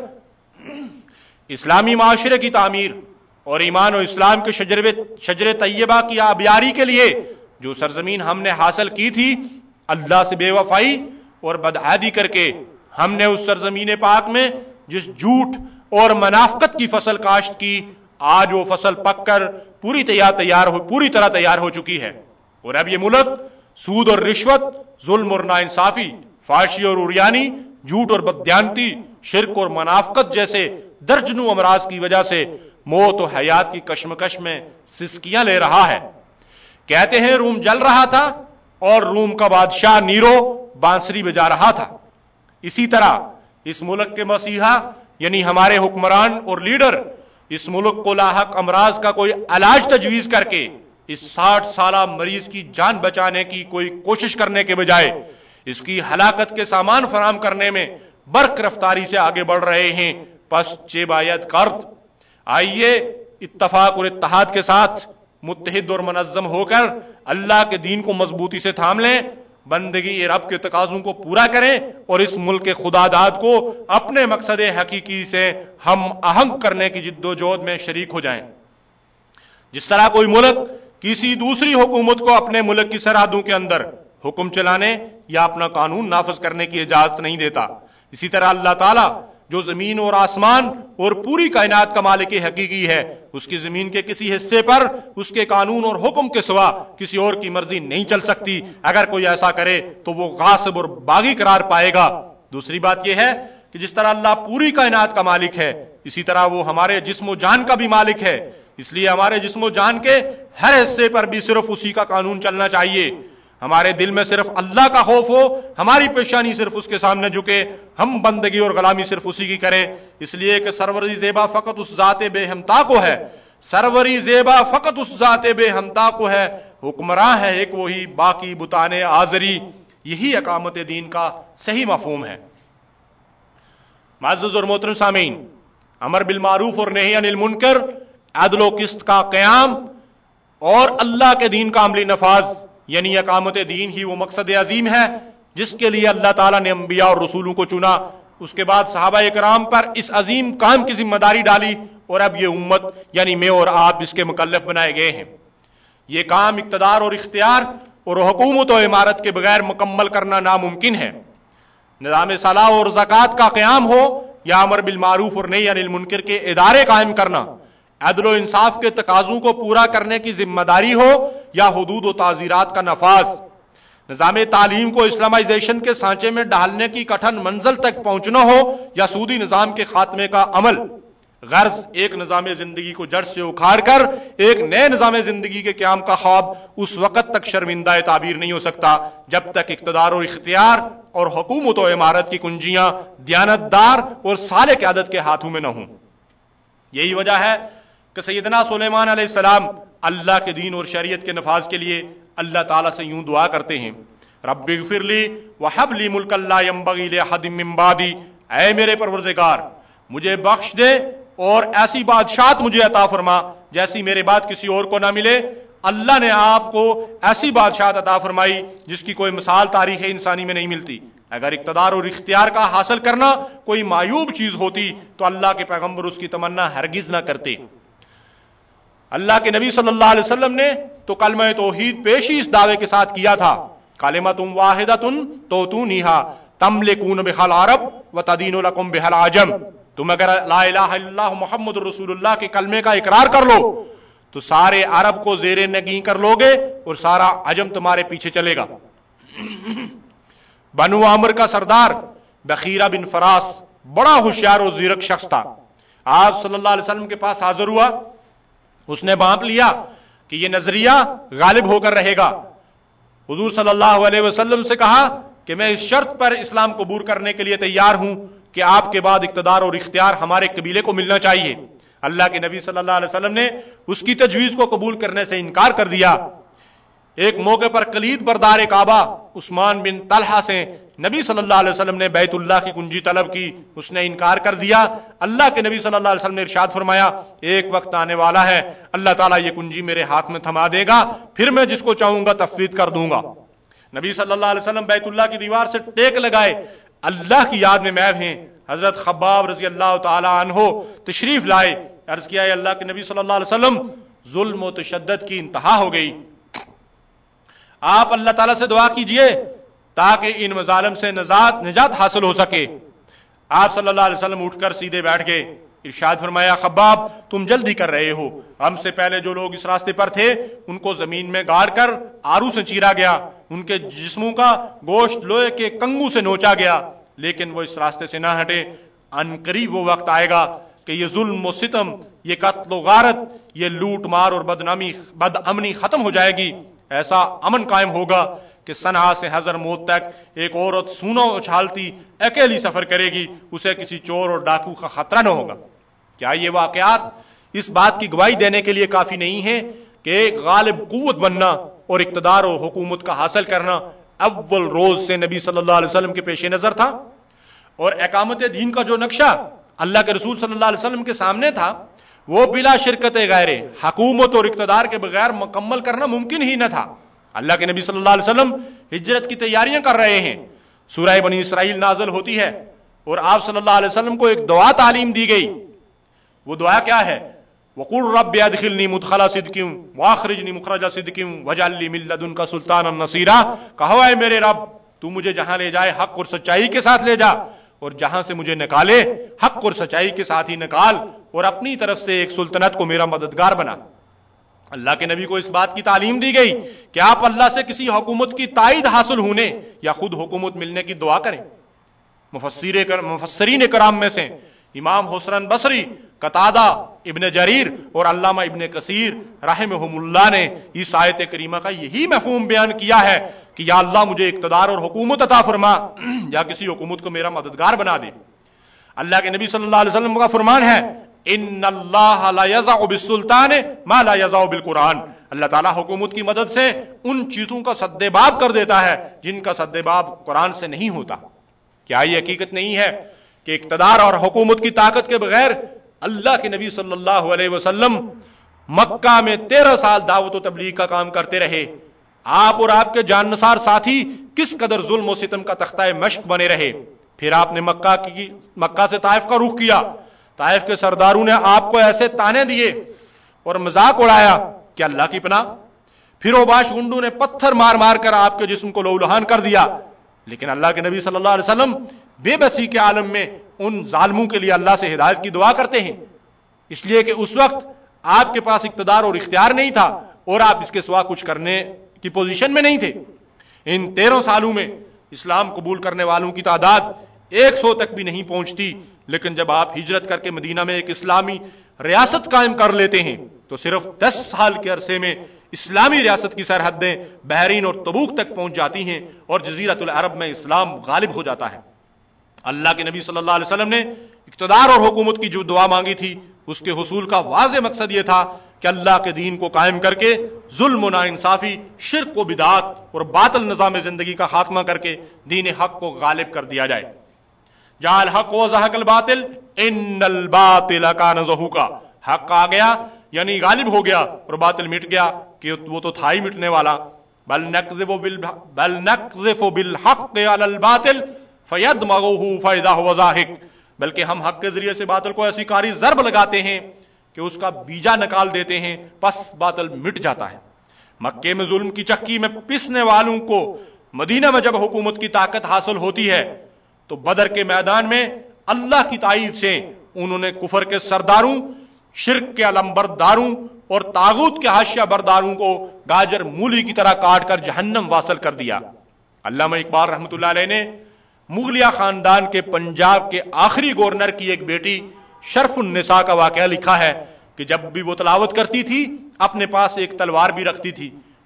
इस्लामी माशरे की तामीर और ईमान और इस्लाम के शजर तैयबा की आबियारी के लिए जो सरजमीन हमने हासिल की थी, अल्लाह से बेवफाई और बदआदी करके हमने उस सरजमीन पाक में जिस झूठ और मनाफकत की फसल काश्त की, आज वो फसल पककर पूरी तरह तैयार हो चुकी है। और अब ये मुल्क सूद और रिश्वत, जुल्म और नाइंसाफी, फाशी और उरियानी, झूठ और बदयांती, शिरक और मनाफकत जैसे दर्जनों अमराज की वजह से मौत और हयात की कश्मकश में सिसकियां ले रहा है। कहते हैं रूम जल रहा था और रूम का बादशाह नीरो बांसुरी बजा रहा था। इसी तरह इस मुल्क के मसीहा यानी हमारे हुक्मरान और लीडर इस मुल्क को लाहक अमराज का कोई इलाज तजवीज करके इस 60 साला मरीज की जान बचाने की कोई कोशिश करने के बजाय इसकी हलाकत के सामान फराम करने में बर्क रफ्तारी से आगे बढ़ रहे हैं। पस चेबायत कर्द, आइए इत्तफाक और इत्तेहाद के साथ मुत्तहिद और मुनज़्ज़म होकर अल्लाह के दीन को मजबूती से थाम लें, बंदगी रब के तकाज़ों को पूरा करें और इस मुल्क के खुदादाद को अपने मकसद हकीकी से हम आहंग करने की जिद्दोजहद में शरीक हो जाएं। जिस तरह कोई मुल्क किसी दूसरी हुकूमत को अपने मुल्क की सरहदों के अंदर हुक्म चलाने या अपना कानून नाफज करने की इजाजत नहीं देता, इसी तरह अल्लाह ताला जो जमीन और आसमान और पूरी कायनात का मालिक हकीकी है, उसकी जमीन के किसी हिस्से पर उसके कानून और हुक्म के सिवा किसी और की मर्जी नहीं चल सकती। अगर कोई ऐसा करे तो वो गासिब और बागी करार पाएगा। दूसरी बात यह है कि जिस तरह अल्लाह पूरी कायनात का मालिक है, इसी तरह वो हमारे जिस्म जान का भी मालिक है। इसलिए हमारे जिस्म जान के हर हिस्से पर भी सिर्फ उसी का कानून चलना चाहिए। हमारे दिल में सिर्फ अल्लाह का खौफ हो, हमारी पेशानी सिर्फ उसके सामने झुके, हम बंदगी और गुलामी सिर्फ उसी की करें। इसलिए कि सरवरी ज़ेबा फ़कत उस ज़ाते बेहमता को है, सरवरी ज़ेबा फ़कत उस ज़ाते बेहमता को है, हुक्मरां है एक वही बाकी बुताने आज़री। यही अकामत दीन का सही मफ़हूम है। मुअज़्ज़ज़ और मोहतरम सामीन, अमर बिल मारूफ और नही अनिल मुनकर, अदल व क़िस्त का क़याम और अल्लाह के दीन का अमली नफाज यानी अकामत दीन ही वो मकसद अजीम है जिसके लिए अल्लाह ताला ने अंबिया और रसूलों को चुना। उसके बाद सहाबा इकराम पर इस अजीम काम की जिम्मेदारी डाली और अब ये उम्मत यानी मैं और आप इसके मुकल्लफ बनाए गए हैं। ये काम इक़्तिदार और इख्तियार और हुकूमत और इमारत के बगैर मुकम्मल करना नामुमकिन है। निज़ाम सलाह और ज़कात का क़याम हो या अमर बिल मारूफ और नही अनिल मुनकर के इदारे कायम करना, अदल व इंसाफ के तकाज़ों को पूरा करने की जिम्मेदारी हो या हुदूद व ताज़ीरात का नफाज, निज़ाम तालीम को इस्लामाइजेशन के सांचे में डालने की कठिन मंजिल तक पहुंचना हो या सूदी निज़ाम के खात्मे का अमल। गर्ज एक निज़ाम जिंदगी को जड़ से उखाड़ कर एक नए निज़ाम जिंदगी के क़याम का ख्वाब उस वक़्त तक शर्मिंदा ताबीर नहीं हो सकता जब तक इक़्तिदार और इख्तियार और हुकूमत और इमारत की कुंजियां दियानतदार और साले क़यादत के हाथों में न हों। यही वजह है कि सैयदना सुलेमान अलैहिस्सलाम अल्लाह के दीन और शरीयत के नफाज के लिए अल्लाह ताला से यूं दुआ करते हैं, रब्बिग़फिरली वहबली मुल्कन ला यंबगी लिअहदिन मिन बादी, ऐ मेरे परवरदिगार मुझे बख्श दे और ऐसी बादशाहत मुझे अता फरमा जैसी मेरे बाद किसी और को ना मिले। अल्लाह ने आपको ऐसी बादशाहत अता फरमाई जिसकी कोई मिसाल तारीख इंसानी में नहीं मिलती। अगर इक़्तिदार और इख्तियार का हासिल करना कोई मायूब चीज होती तो अल्लाह के पैगंबर उसकी तमन्ना हरगिज ना करते। अल्लाह के नबी सल्लल्लाहु अलैहि वसल्लम ने तो कलमा तौहीद पेश ही इस दावे के साथ किया था, कलिमतुन वाहिदतुन तूतूनिहा तमलिकून बिहल अरब व तदीनु लकुम बिहल अजम। तुम अगर ला इलाहा इल्लल्लाह मुहम्मदुर रसूलुल्लाह के कलमे का इकरार कर लो तो सारे अरब को जेरे नगी कर लोगे और सारा अजम तुम्हारे पीछे चलेगा। बनु आमिर का सरदार बखीरा बिन फरास बड़ा होशियार और जीरक शख्स था। आप सल्लल्लाहु अलैहि वसल्लम के पास हाजिर हुआ, उसने भांप लिया कि यह नजरिया गालिब होकर रहेगा حضور صلی اللہ علیہ وسلم سے کہا کہ میں اس شرط پر اسلام قبول کرنے کے لیے تیار ہوں کہ آپ کے بعد اقتدار اور اختیار ہمارے قبیلے کو ملنا چاہیے۔ اللہ کے نبی صلی اللہ علیہ وسلم نے اس کی تجویز کو قبول کرنے سے انکار کر دیا۔ ایک موقع پر کلید بردار کعبہ عثمان بن طلحہ سے نبی صلی اللہ علیہ وسلم نے بیت اللہ کی کنجی طلب کی، اس نے انکار کر دیا۔ اللہ کے نبی صلی اللہ علیہ وسلم نے ارشاد فرمایا ایک وقت آنے والا ہے اللہ تعالیٰ یہ کنجی میرے ہاتھ میں تھما دے گا، پھر میں جس کو چاہوں گا تفویض کر دوں گا۔ نبی صلی اللہ علیہ وسلم بیت اللہ کی دیوار سے ٹیک لگائے اللہ کی یاد میں محو ہیں۔ حضرت خباب رضی اللہ تعالی عنہ تشریف لائے، عرض کیا ہے اللہ کے نبی صلی اللہ علیہ وسلم ظلم و تشدد کی انتہا ہو گئی، آپ اللہ تعالیٰ سے دعا کیجئے تاکہ ان مظالم سے نجات حاصل ہو سکے۔ آپ صلی اللہ علیہ وسلم اٹھ کر سیدھے بیٹھ گئے، ارشاد فرمایا خباب تم جلدی کر رہے ہو، ہم سے پہلے جو لوگ اس راستے پر تھے ان کو زمین میں گاڑ کر آرو سے چیرا گیا، ان کے جسموں کا گوشت لوہے کے کنگو سے نوچا گیا، لیکن وہ اس راستے سے نہ ہٹے۔ ان قریب وہ وقت آئے گا کہ یہ ظلم و ستم، یہ قتل و غارت، یہ لوٹ مار اور بد امنی ختم ہو جائے گی۔ ایسا امن قائم ہوگا کہ صنعا سے حضرموت تک ایک عورت سونو اچھالتی اکیلی سفر کرے گی، اسے کسی چور اور ڈاکو کا خطرہ نہ ہوگا۔ کیا یہ واقعات اس بات کی گواہی دینے کے لیے کافی نہیں ہے کہ ایک غالب قوت بننا اور اقتدار و حکومت کا حاصل کرنا اول روز سے نبی صلی اللہ علیہ وسلم کے پیش نظر تھا، اور اقامت دین کا جو نقشہ اللہ کے رسول صلی اللہ علیہ وسلم کے سامنے تھا وہ بلا شرکت غیر حکومت اور اقتدار کے بغیر مکمل کرنا ممکن ہی نہ تھا۔ اللہ کے نبی صلی اللہ علیہ وسلم ہجرت کی تیاریاں کر رہے ہیں، سورہ بنی اسرائیل نازل ہوتی ہے اور آپ صلی اللہ علیہ وسلم کو ایک دعا تعلیم دی گئی۔ وہ دعا کیا ہے؟ وَقُلْ رَبِّ أَدْخِلْنِي مُدْخَلَ صِدْقٍ وَأَخْرِجْنِي مُخْرَجَ صِدْقٍ وَاجْعَل لِّي مِن لَّدُنكَ سُلْطَانًا نَّصِيرًا۔ کہو اے میرے رب تو مجھے جہاں لے جائے حق اور سچائی کے ساتھ لے جا، اور جہاں سے مجھے نکالے حق اور سچائی کے ساتھ ہی نکال، اور اپنی طرف سے ایک سلطنت کو میرا مددگار بنا۔ اللہ کے نبی کو اس بات کی تعلیم دی گئی کہ آپ اللہ سے کسی حکومت کی تائید حاصل ہونے یا خود حکومت ملنے کی دعا کریں۔ مفسرین کرام میں سے امام حسن بصری، قتادہ، ابن جریر اور علامہ ابن کثیر رحمہم اللہ نے اس آیت کریمہ کا یہی مفہوم بیان کیا ہے کہ یا اللہ مجھے اقتدار اور حکومت عطا فرما، یا کسی حکومت کو میرا مددگار بنا دے۔ اللہ کے نبی صلی اللہ علیہ وسلم کا فرمان ہے ان اللہ لا یضع بالسلطان ما لا یضع بالقرآن، اللہ تعالیٰ حکومت کی مدد سے ان چیزوں کا سد باب کر دیتا ہے جن کا سد باب قرآن سے نہیں ہوتا۔ کیا یہ حقیقت نہیں ہے کہ اقتدار اور حکومت کی طاقت کے بغیر اللہ کے نبی صلی اللہ علیہ وسلم مکہ میں 13 سال دعوت و تبلیغ کا کام کرتے رہے، آپ اور آپ کے جاننثار ساتھی کس قدر ظلم و ستم کا تختہ مشق بنے رہے، پھر آپ نے مکہ سے طائف کا رخ کیا، طائف کے سرداروں نے آپ کو ایسے تانے دیے اور مذاق اڑایا کہ اللہ کی پناہ، پھر اوباش گنڈو نے پتھر مار مار کر آپ کے جسم کو لہولہان کر دیا، لیکن اللہ کے نبی صلی اللہ علیہ وسلم بے بسی کے عالم میں ان ظالموں کے لیے اللہ سے ہدایت کی دعا کرتے ہیں، اس لیے کہ اس وقت آپ کے پاس اقتدار اور اختیار نہیں تھا اور آپ اس کے سوا کچھ کرنے کی پوزیشن میں نہیں تھے۔ ان 13 سالوں میں اسلام قبول کرنے والوں کی تعداد 100 تک بھی نہیں پہنچتی، لیکن جب آپ ہجرت کر کے مدینہ میں ایک اسلامی ریاست قائم کر لیتے ہیں تو صرف 10 سال کے عرصے میں اسلامی ریاست کی سرحدیں بحرین اور تبوک تک پہنچ جاتی ہیں اور جزیرۃ العرب میں اسلام غالب ہو جاتا ہے۔ اللہ کے نبی صلی اللہ علیہ وسلم نے اقتدار اور حکومت کی جو دعا مانگی تھی اس کے حصول کا واضح مقصد یہ تھا کہ اللہ کے دین کو قائم کر کے ظلم و ناانصافی، شرک و بدعات اور باطل نظام زندگی کا خاتمہ کر کے دین حق کو غالب کر دیا جائے۔ جاء الحق وزهق الباطل ان الباطل کان زہوقا، حق آ گیا یعنی غالب ہو گیا اور باطل مٹ گیا کہ وہ تو تھا ہی مٹنے والا۔ بل نقذف بالحق علی الباطل فیدمغه فاذا هو زاهق، بلکہ ہم حق کے ذریعے سے باطل کو ایسی کاری ضرب لگاتے ہیں کہ اس کا بیجا نکال دیتے ہیں، پس باطل مٹ جاتا ہے۔ مکے میں ظلم کی چکی میں پسنے والوں کو مدینہ میں جب حکومت کی طاقت حاصل ہوتی ہے تو بدر کے میدان میں اللہ کی تائید سے انہوں نے کفر کے سرداروں، شرک کے علمبرداروں اور طاغوت کے حاشیہ برداروں کو گاجر مولی کی طرح کاٹ کر جہنم واصل کر دیا۔ علامہ اقبال رحمۃ اللہ علیہ نے مغلیہ خاندان کے پنجاب کے آخری گورنر کی ایک بیٹی شرف النساء کا واقعہ لکھا ہے کہ جب بھی وہ تلاوت کرتی تھی اپنے پاس ایک تلوار بھی رکھتی تھی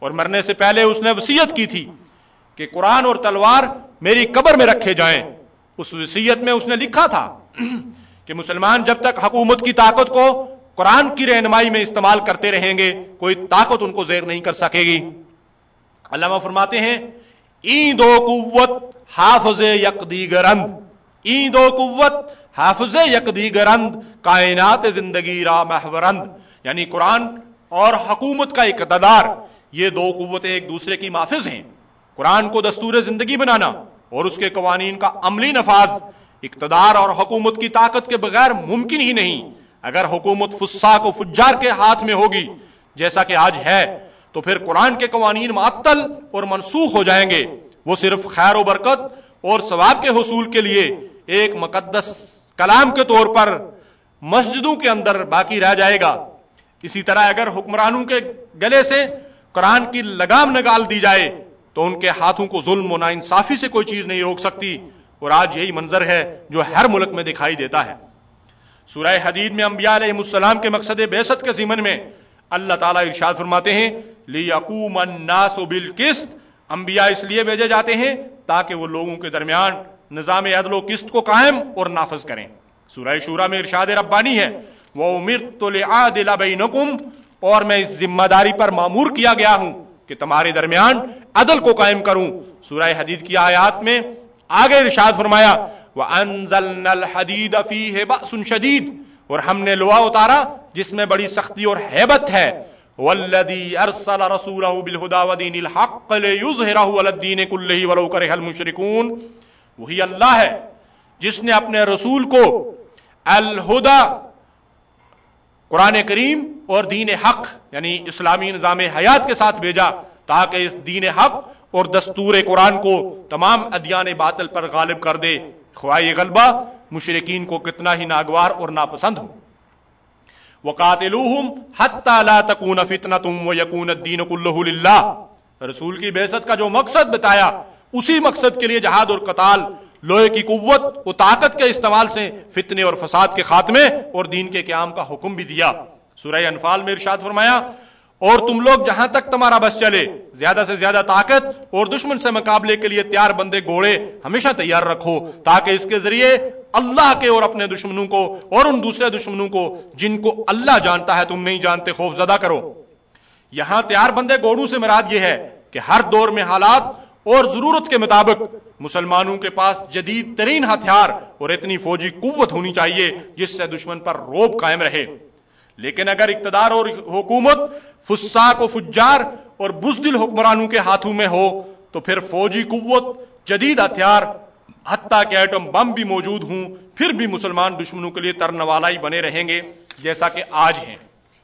اور مرنے سے پہلے اس نے وصیت کی تھی کہ قرآن اور تلوار میری قبر میں رکھے جائیں. اس وصیت میں اس نے لکھا تھا کہ مسلمان جب تک حکومت کی طاقت کو قرآن کی رہنمائی میں استعمال کرتے رہیں گے کوئی طاقت ان کو زیر نہیں کر سکے گی. علامہ فرماتے ہیں این دو قوت حافظ یک دیگرند، این دو قوت حافظ یک دیگرند کائنات زندگی را محورند. یعنی قرآن اور حکومت کا اقتدار، یہ دو قوتیں ایک دوسرے کی محافظ ہیں. قرآن کو دستور زندگی بنانا اور اس کے قوانین کا عملی نفاذ اقتدار اور حکومت کی طاقت کے بغیر ممکن ہی نہیں. اگر حکومت فساق و فجار کے ہاتھ میں ہوگی جیسا کہ آج ہے تو پھر قرآن کے قوانین معطل اور منسوخ ہو جائیں گے. وہ صرف خیر و برکت اور ثواب کے حصول کے لیے ایک مقدس کلام کے طور پر مسجدوں کے اندر باقی رہ جائے گا. اسی طرح اگر حکمرانوں کے گلے سے قرآن کی لگام نکال دی جائے تو ان کے ہاتھوں کو ظلم و ناانصافی سے کوئی چیز نہیں روک سکتی. اور آج یہی منظر ہے جو ہر ملک میں دکھائی دیتا ہے. سورہ حدید میں انبیاء علیہ السلام کے مقصد بعثت کے ضمن میں اللہ تعالیٰ ارشاد فرماتے ہیں لِيَقُومَ النَّاسُ بِالْقِسْطِ. انبیاء اس لیے بھیجے جاتے ہیں تاکہ وہ لوگوں کے درمیان نظام عدل و قسط کو قائم اور نافذ کریں. سورہ شورى میں ارشاد ربانی ہے وَأُمِرْتُ لِأَعْدِلَ بَيْنَكُمْ، اور میں اس ذمہ داری پر مامور کیا گیا ہوں کہ تمہارے درمیان عدل کو قائم کروں. سورہ حدید کی آیات میں آگے ارشاد فرمایا وَأَنزَلْنَا الْحَدِيدَ فِيهِ بَأْسٌ شَدِيدٌ، اور ہم نے لوہا اتارا جس میں بڑی سختی اور ہیبت ہے. وَالَّذِي أَرْسَلَ رَسُولَهُ بِالْهُدَى وَدِينِ الْحَقِّ لِيُظْهِرَهُ عَلَى الدِّينِ كُلِّهِ وَلَوْ كَرِهَ الْمُشْرِكُونَ. وہی اللہ ہے جس نے اپنے رسول کو الہدا قرآن کریم اور دین حق یعنی اسلامی نظام حیات کے ساتھ بھیجا تاکہ اس دین حق اور دستور قرآن کو تمام ادیان باطل پر غالب کر دے، خواہ یہ غلبہ مشرکین کو کتنا ہی ناگوار اور ناپسند ہو. وَقَاتِلُوهُمْ حَتَّى لَا تَكُونَ فِتْنَةٌ وَيَكُونَ الدِّينُ كُلُّهُ لِلَّهِ. رسول کی بعثت کا جو مقصد بتایا اسی مقصد کے لیے جہاد اور قتال، لوہے کی قوت و طاقت کے استعمال سے فتنے اور فساد کے خاتمے اور دین کے قیام کا حکم بھی دیا. سورہ انفال میں ارشاد فرمایا اور تم لوگ جہاں تک تمہارا بس چلے زیادہ سے زیادہ طاقت اور دشمن سے مقابلے کے لیے تیار بندے گھوڑے ہمیشہ تیار رکھو تاکہ اس کے ذریعے اللہ کے اور اپنے دشمنوں کو اور ان دوسرے دشمنوں کو جن کو اللہ جانتا ہے تم نہیں جانتے خوف زدہ کرو. یہاں تیار بندے گھوڑوں سے مراد یہ ہے کہ ہر دور میں حالات اور ضرورت کے مطابق مسلمانوں کے پاس جدید ترین ہتھیار اور اتنی فوجی قوت ہونی چاہیے جس سے دشمن پر رعب قائم رہے. لیکن اگر اقتدار اور حکومت فساق و فجار اور بزدل حکمرانوں کے ہاتھوں میں ہو تو پھر فوجی قوت، جدید ہتھیار، حتیٰ کہ ایٹم بم بھی موجود ہوں پھر بھی مسلمان دشمنوں کے لیے ترنوالا ہی بنے رہیں گے جیسا کہ آج ہیں.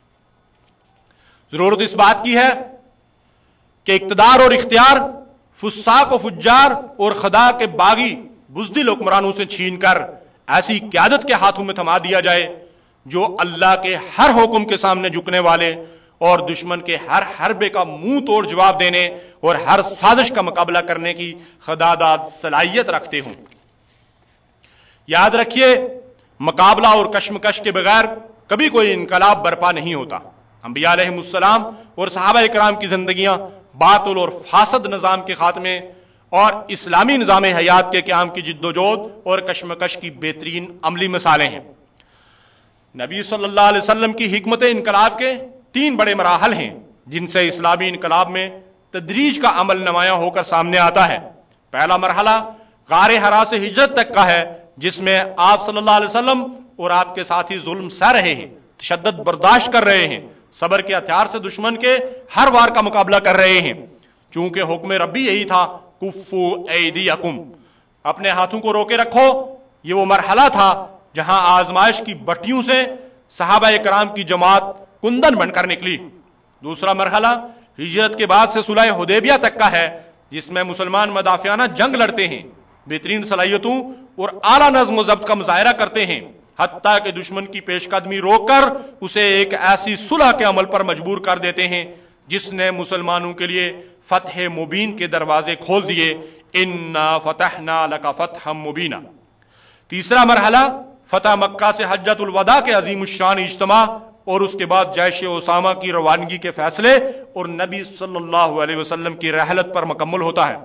ضرورت اس بات کی ہے کہ اقتدار اور اختیار فساق و فجار اور خدا کے باغی بزدل حکمرانوں سے چھین کر ایسی قیادت کے ہاتھوں میں تھما دیا جائے جو اللہ کے ہر حکم کے سامنے جھکنے والے اور دشمن کے ہر حربے کا منہ توڑ جواب دینے اور ہر سازش کا مقابلہ کرنے کی خداداد صلاحیت رکھتے ہوں. یاد رکھیے مقابلہ اور کشمکش کے بغیر کبھی کوئی انقلاب برپا نہیں ہوتا. انبیاء علیہ السلام اور صحابہ کرام کی زندگیاں باطل اور فاسد نظام کے خاتمے اور اسلامی نظام حیات کے قیام کی جد و جہد اور کشمکش کی بہترین عملی مثالیں ہیں. نبی صلی اللہ علیہ وسلم کی حکمت انقلاب کے 3 بڑے مراحل ہیں جن سے اسلامی انقلاب میں تدریج کا عمل نمایاں ہو کر سامنے آتا ہے. پہلا مرحلہ غار حرا سے ہجرت تک کا ہے جس میں آپ صلی اللہ علیہ وسلم اور آپ کے ساتھی ظلم سہ رہے ہیں، تشدد برداشت کر رہے ہیں، صبر کے ہتھیار سے دشمن کے ہر وار کا مقابلہ کر رہے ہیں. چونکہ حکم ربی یہی تھا کفو ایدیکم، اپنے ہاتھوں کو روکے رکھو. یہ وہ مرحلہ تھا جہاں آزمائش کی بٹیوں سے صحابہ کرام کی جماعت کندن بن کر نکلی. دوسرا مرحلہ ہجرت کے بعد سے صلح حدیبیہ تک کا ہے جس میں مسلمان مدافعانہ جنگ لڑتے ہیں، بہترین صلاحیتوں اور اعلیٰ نظم و ضبط کا مظاہرہ کرتے ہیں، حتیٰ کہ دشمن کی پیش قدمی روک کر اسے ایک ایسی صلح کے عمل پر مجبور کر دیتے ہیں جس نے مسلمانوں کے لیے فتح مبین کے دروازے کھول دیے. انا فتحنا لک فتحا مبینا. تیسرا مرحلہ فتح مکہ سے حجۃ الوداع کے عظیم الشان اجتماع اور اس کے بعد جیش اسامہ کی روانگی کے فیصلے اور نبی صلی اللہ علیہ وسلم کی رحلت پر مکمل ہوتا ہے۔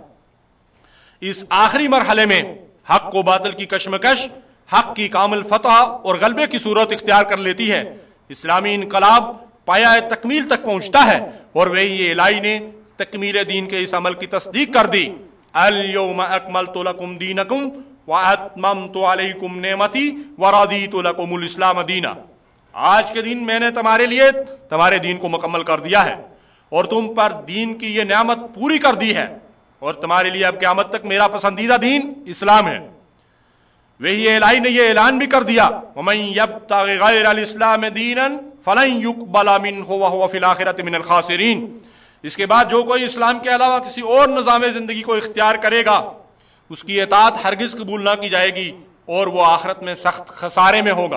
اس آخری مرحلے میں حق و باطل کی کشمکش حق کی کامل فتح اور غلبے کی صورت اختیار کر لیتی ہے۔ اسلامی انقلاب پایہ تکمیل تک پہنچتا ہے اور وہی الہی نے تکمیل دین کے اس عمل کی تصدیق کر دی۔ الیوم اکملت لکم دینکم واتممت علیکم نعمتی ورضیت لکم الاسلام دینا۔ آج کے دن میں نے تمہارے لیے تمہارے دین کو مکمل کر دیا ہے اور تم پر دین کی یہ نعمت پوری کر دی ہے، اور تمہارے لیے اب قیامت تک میرا پسندیدہ دین اسلام ہے۔ وہی الہی نے یہ اعلان بھی کر دیا وَمَن يَبْتَغِ غَيْرَ الْإِسْلَامِ دِينًا فَلَن يُقْبَلَ مِنْهُ وَهُوَ فِي الْآخِرَةِ مِنَ الْخَاسِرِينَ۔ اس کے بعد جو کوئی اسلام کے علاوہ کسی اور نظام زندگی کو اختیار کرے گا اس کی اطاعت ہرگز قبول نہ کی جائے گی اور وہ آخرت میں سخت خسارے میں ہوگا۔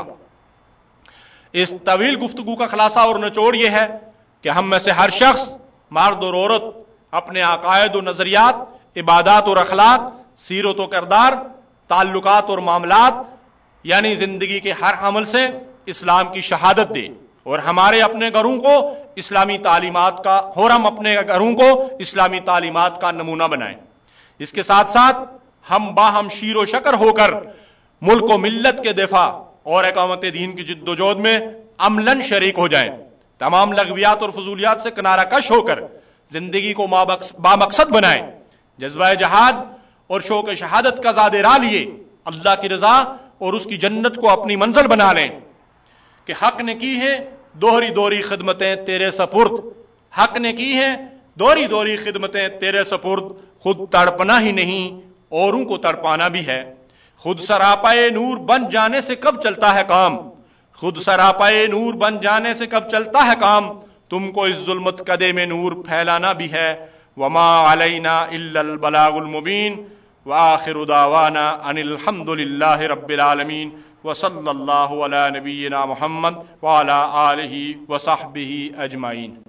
اس طویل گفتگو کا خلاصہ اور نچوڑ یہ ہے کہ ہم میں سے ہر شخص مرد اور عورت اپنے عقائد و نظریات، عبادات اور اخلاق، سیرت و کردار، تعلقات اور معاملات یعنی زندگی کے ہر عمل سے اسلام کی شہادت دے اور ہمارے اپنے گھروں کو اسلامی تعلیمات کا اور ہم اپنے گھروں کو اسلامی تعلیمات کا نمونہ بنائیں۔ اس کے ساتھ ساتھ ہم باہم شیر و شکر ہو کر ملک و ملت کے دفاع اور اقامت دین کی جد و جہد میں عملاً شریک ہو جائیں۔ تمام لغویات اور فضولیات سے کنارہ کش ہو کر زندگی کو بامقصد بنائیں۔ جذبہ جہاد اور شوق شہادت کا زاد راہ لیے اللہ کی رضا اور اس کی جنت کو اپنی منزل بنا لیں کہ حق نے کی ہیں دوہری دوہری خدمتیں تیرے سپرد، حق نے کی ہیں دوہری دوہری خدمتیں تیرے سپرد، خود تڑپنا ہی نہیں اوروں کو تڑپانا بھی ہے۔ خود سراپائے نور بن جانے سے کب چلتا ہے کام، خود سراپائے نور بن جانے سے کب چلتا ہے کام، تم کو اس ظلمت کدے میں نور پھیلانا بھی ہے۔ وما علینا الا البلاغ المبین وآخر دعوانا ان الحمد للہ رب العالمین وصلی اللہ علی نبینا محمد وعلی آلہ وصحبہ اجمعین۔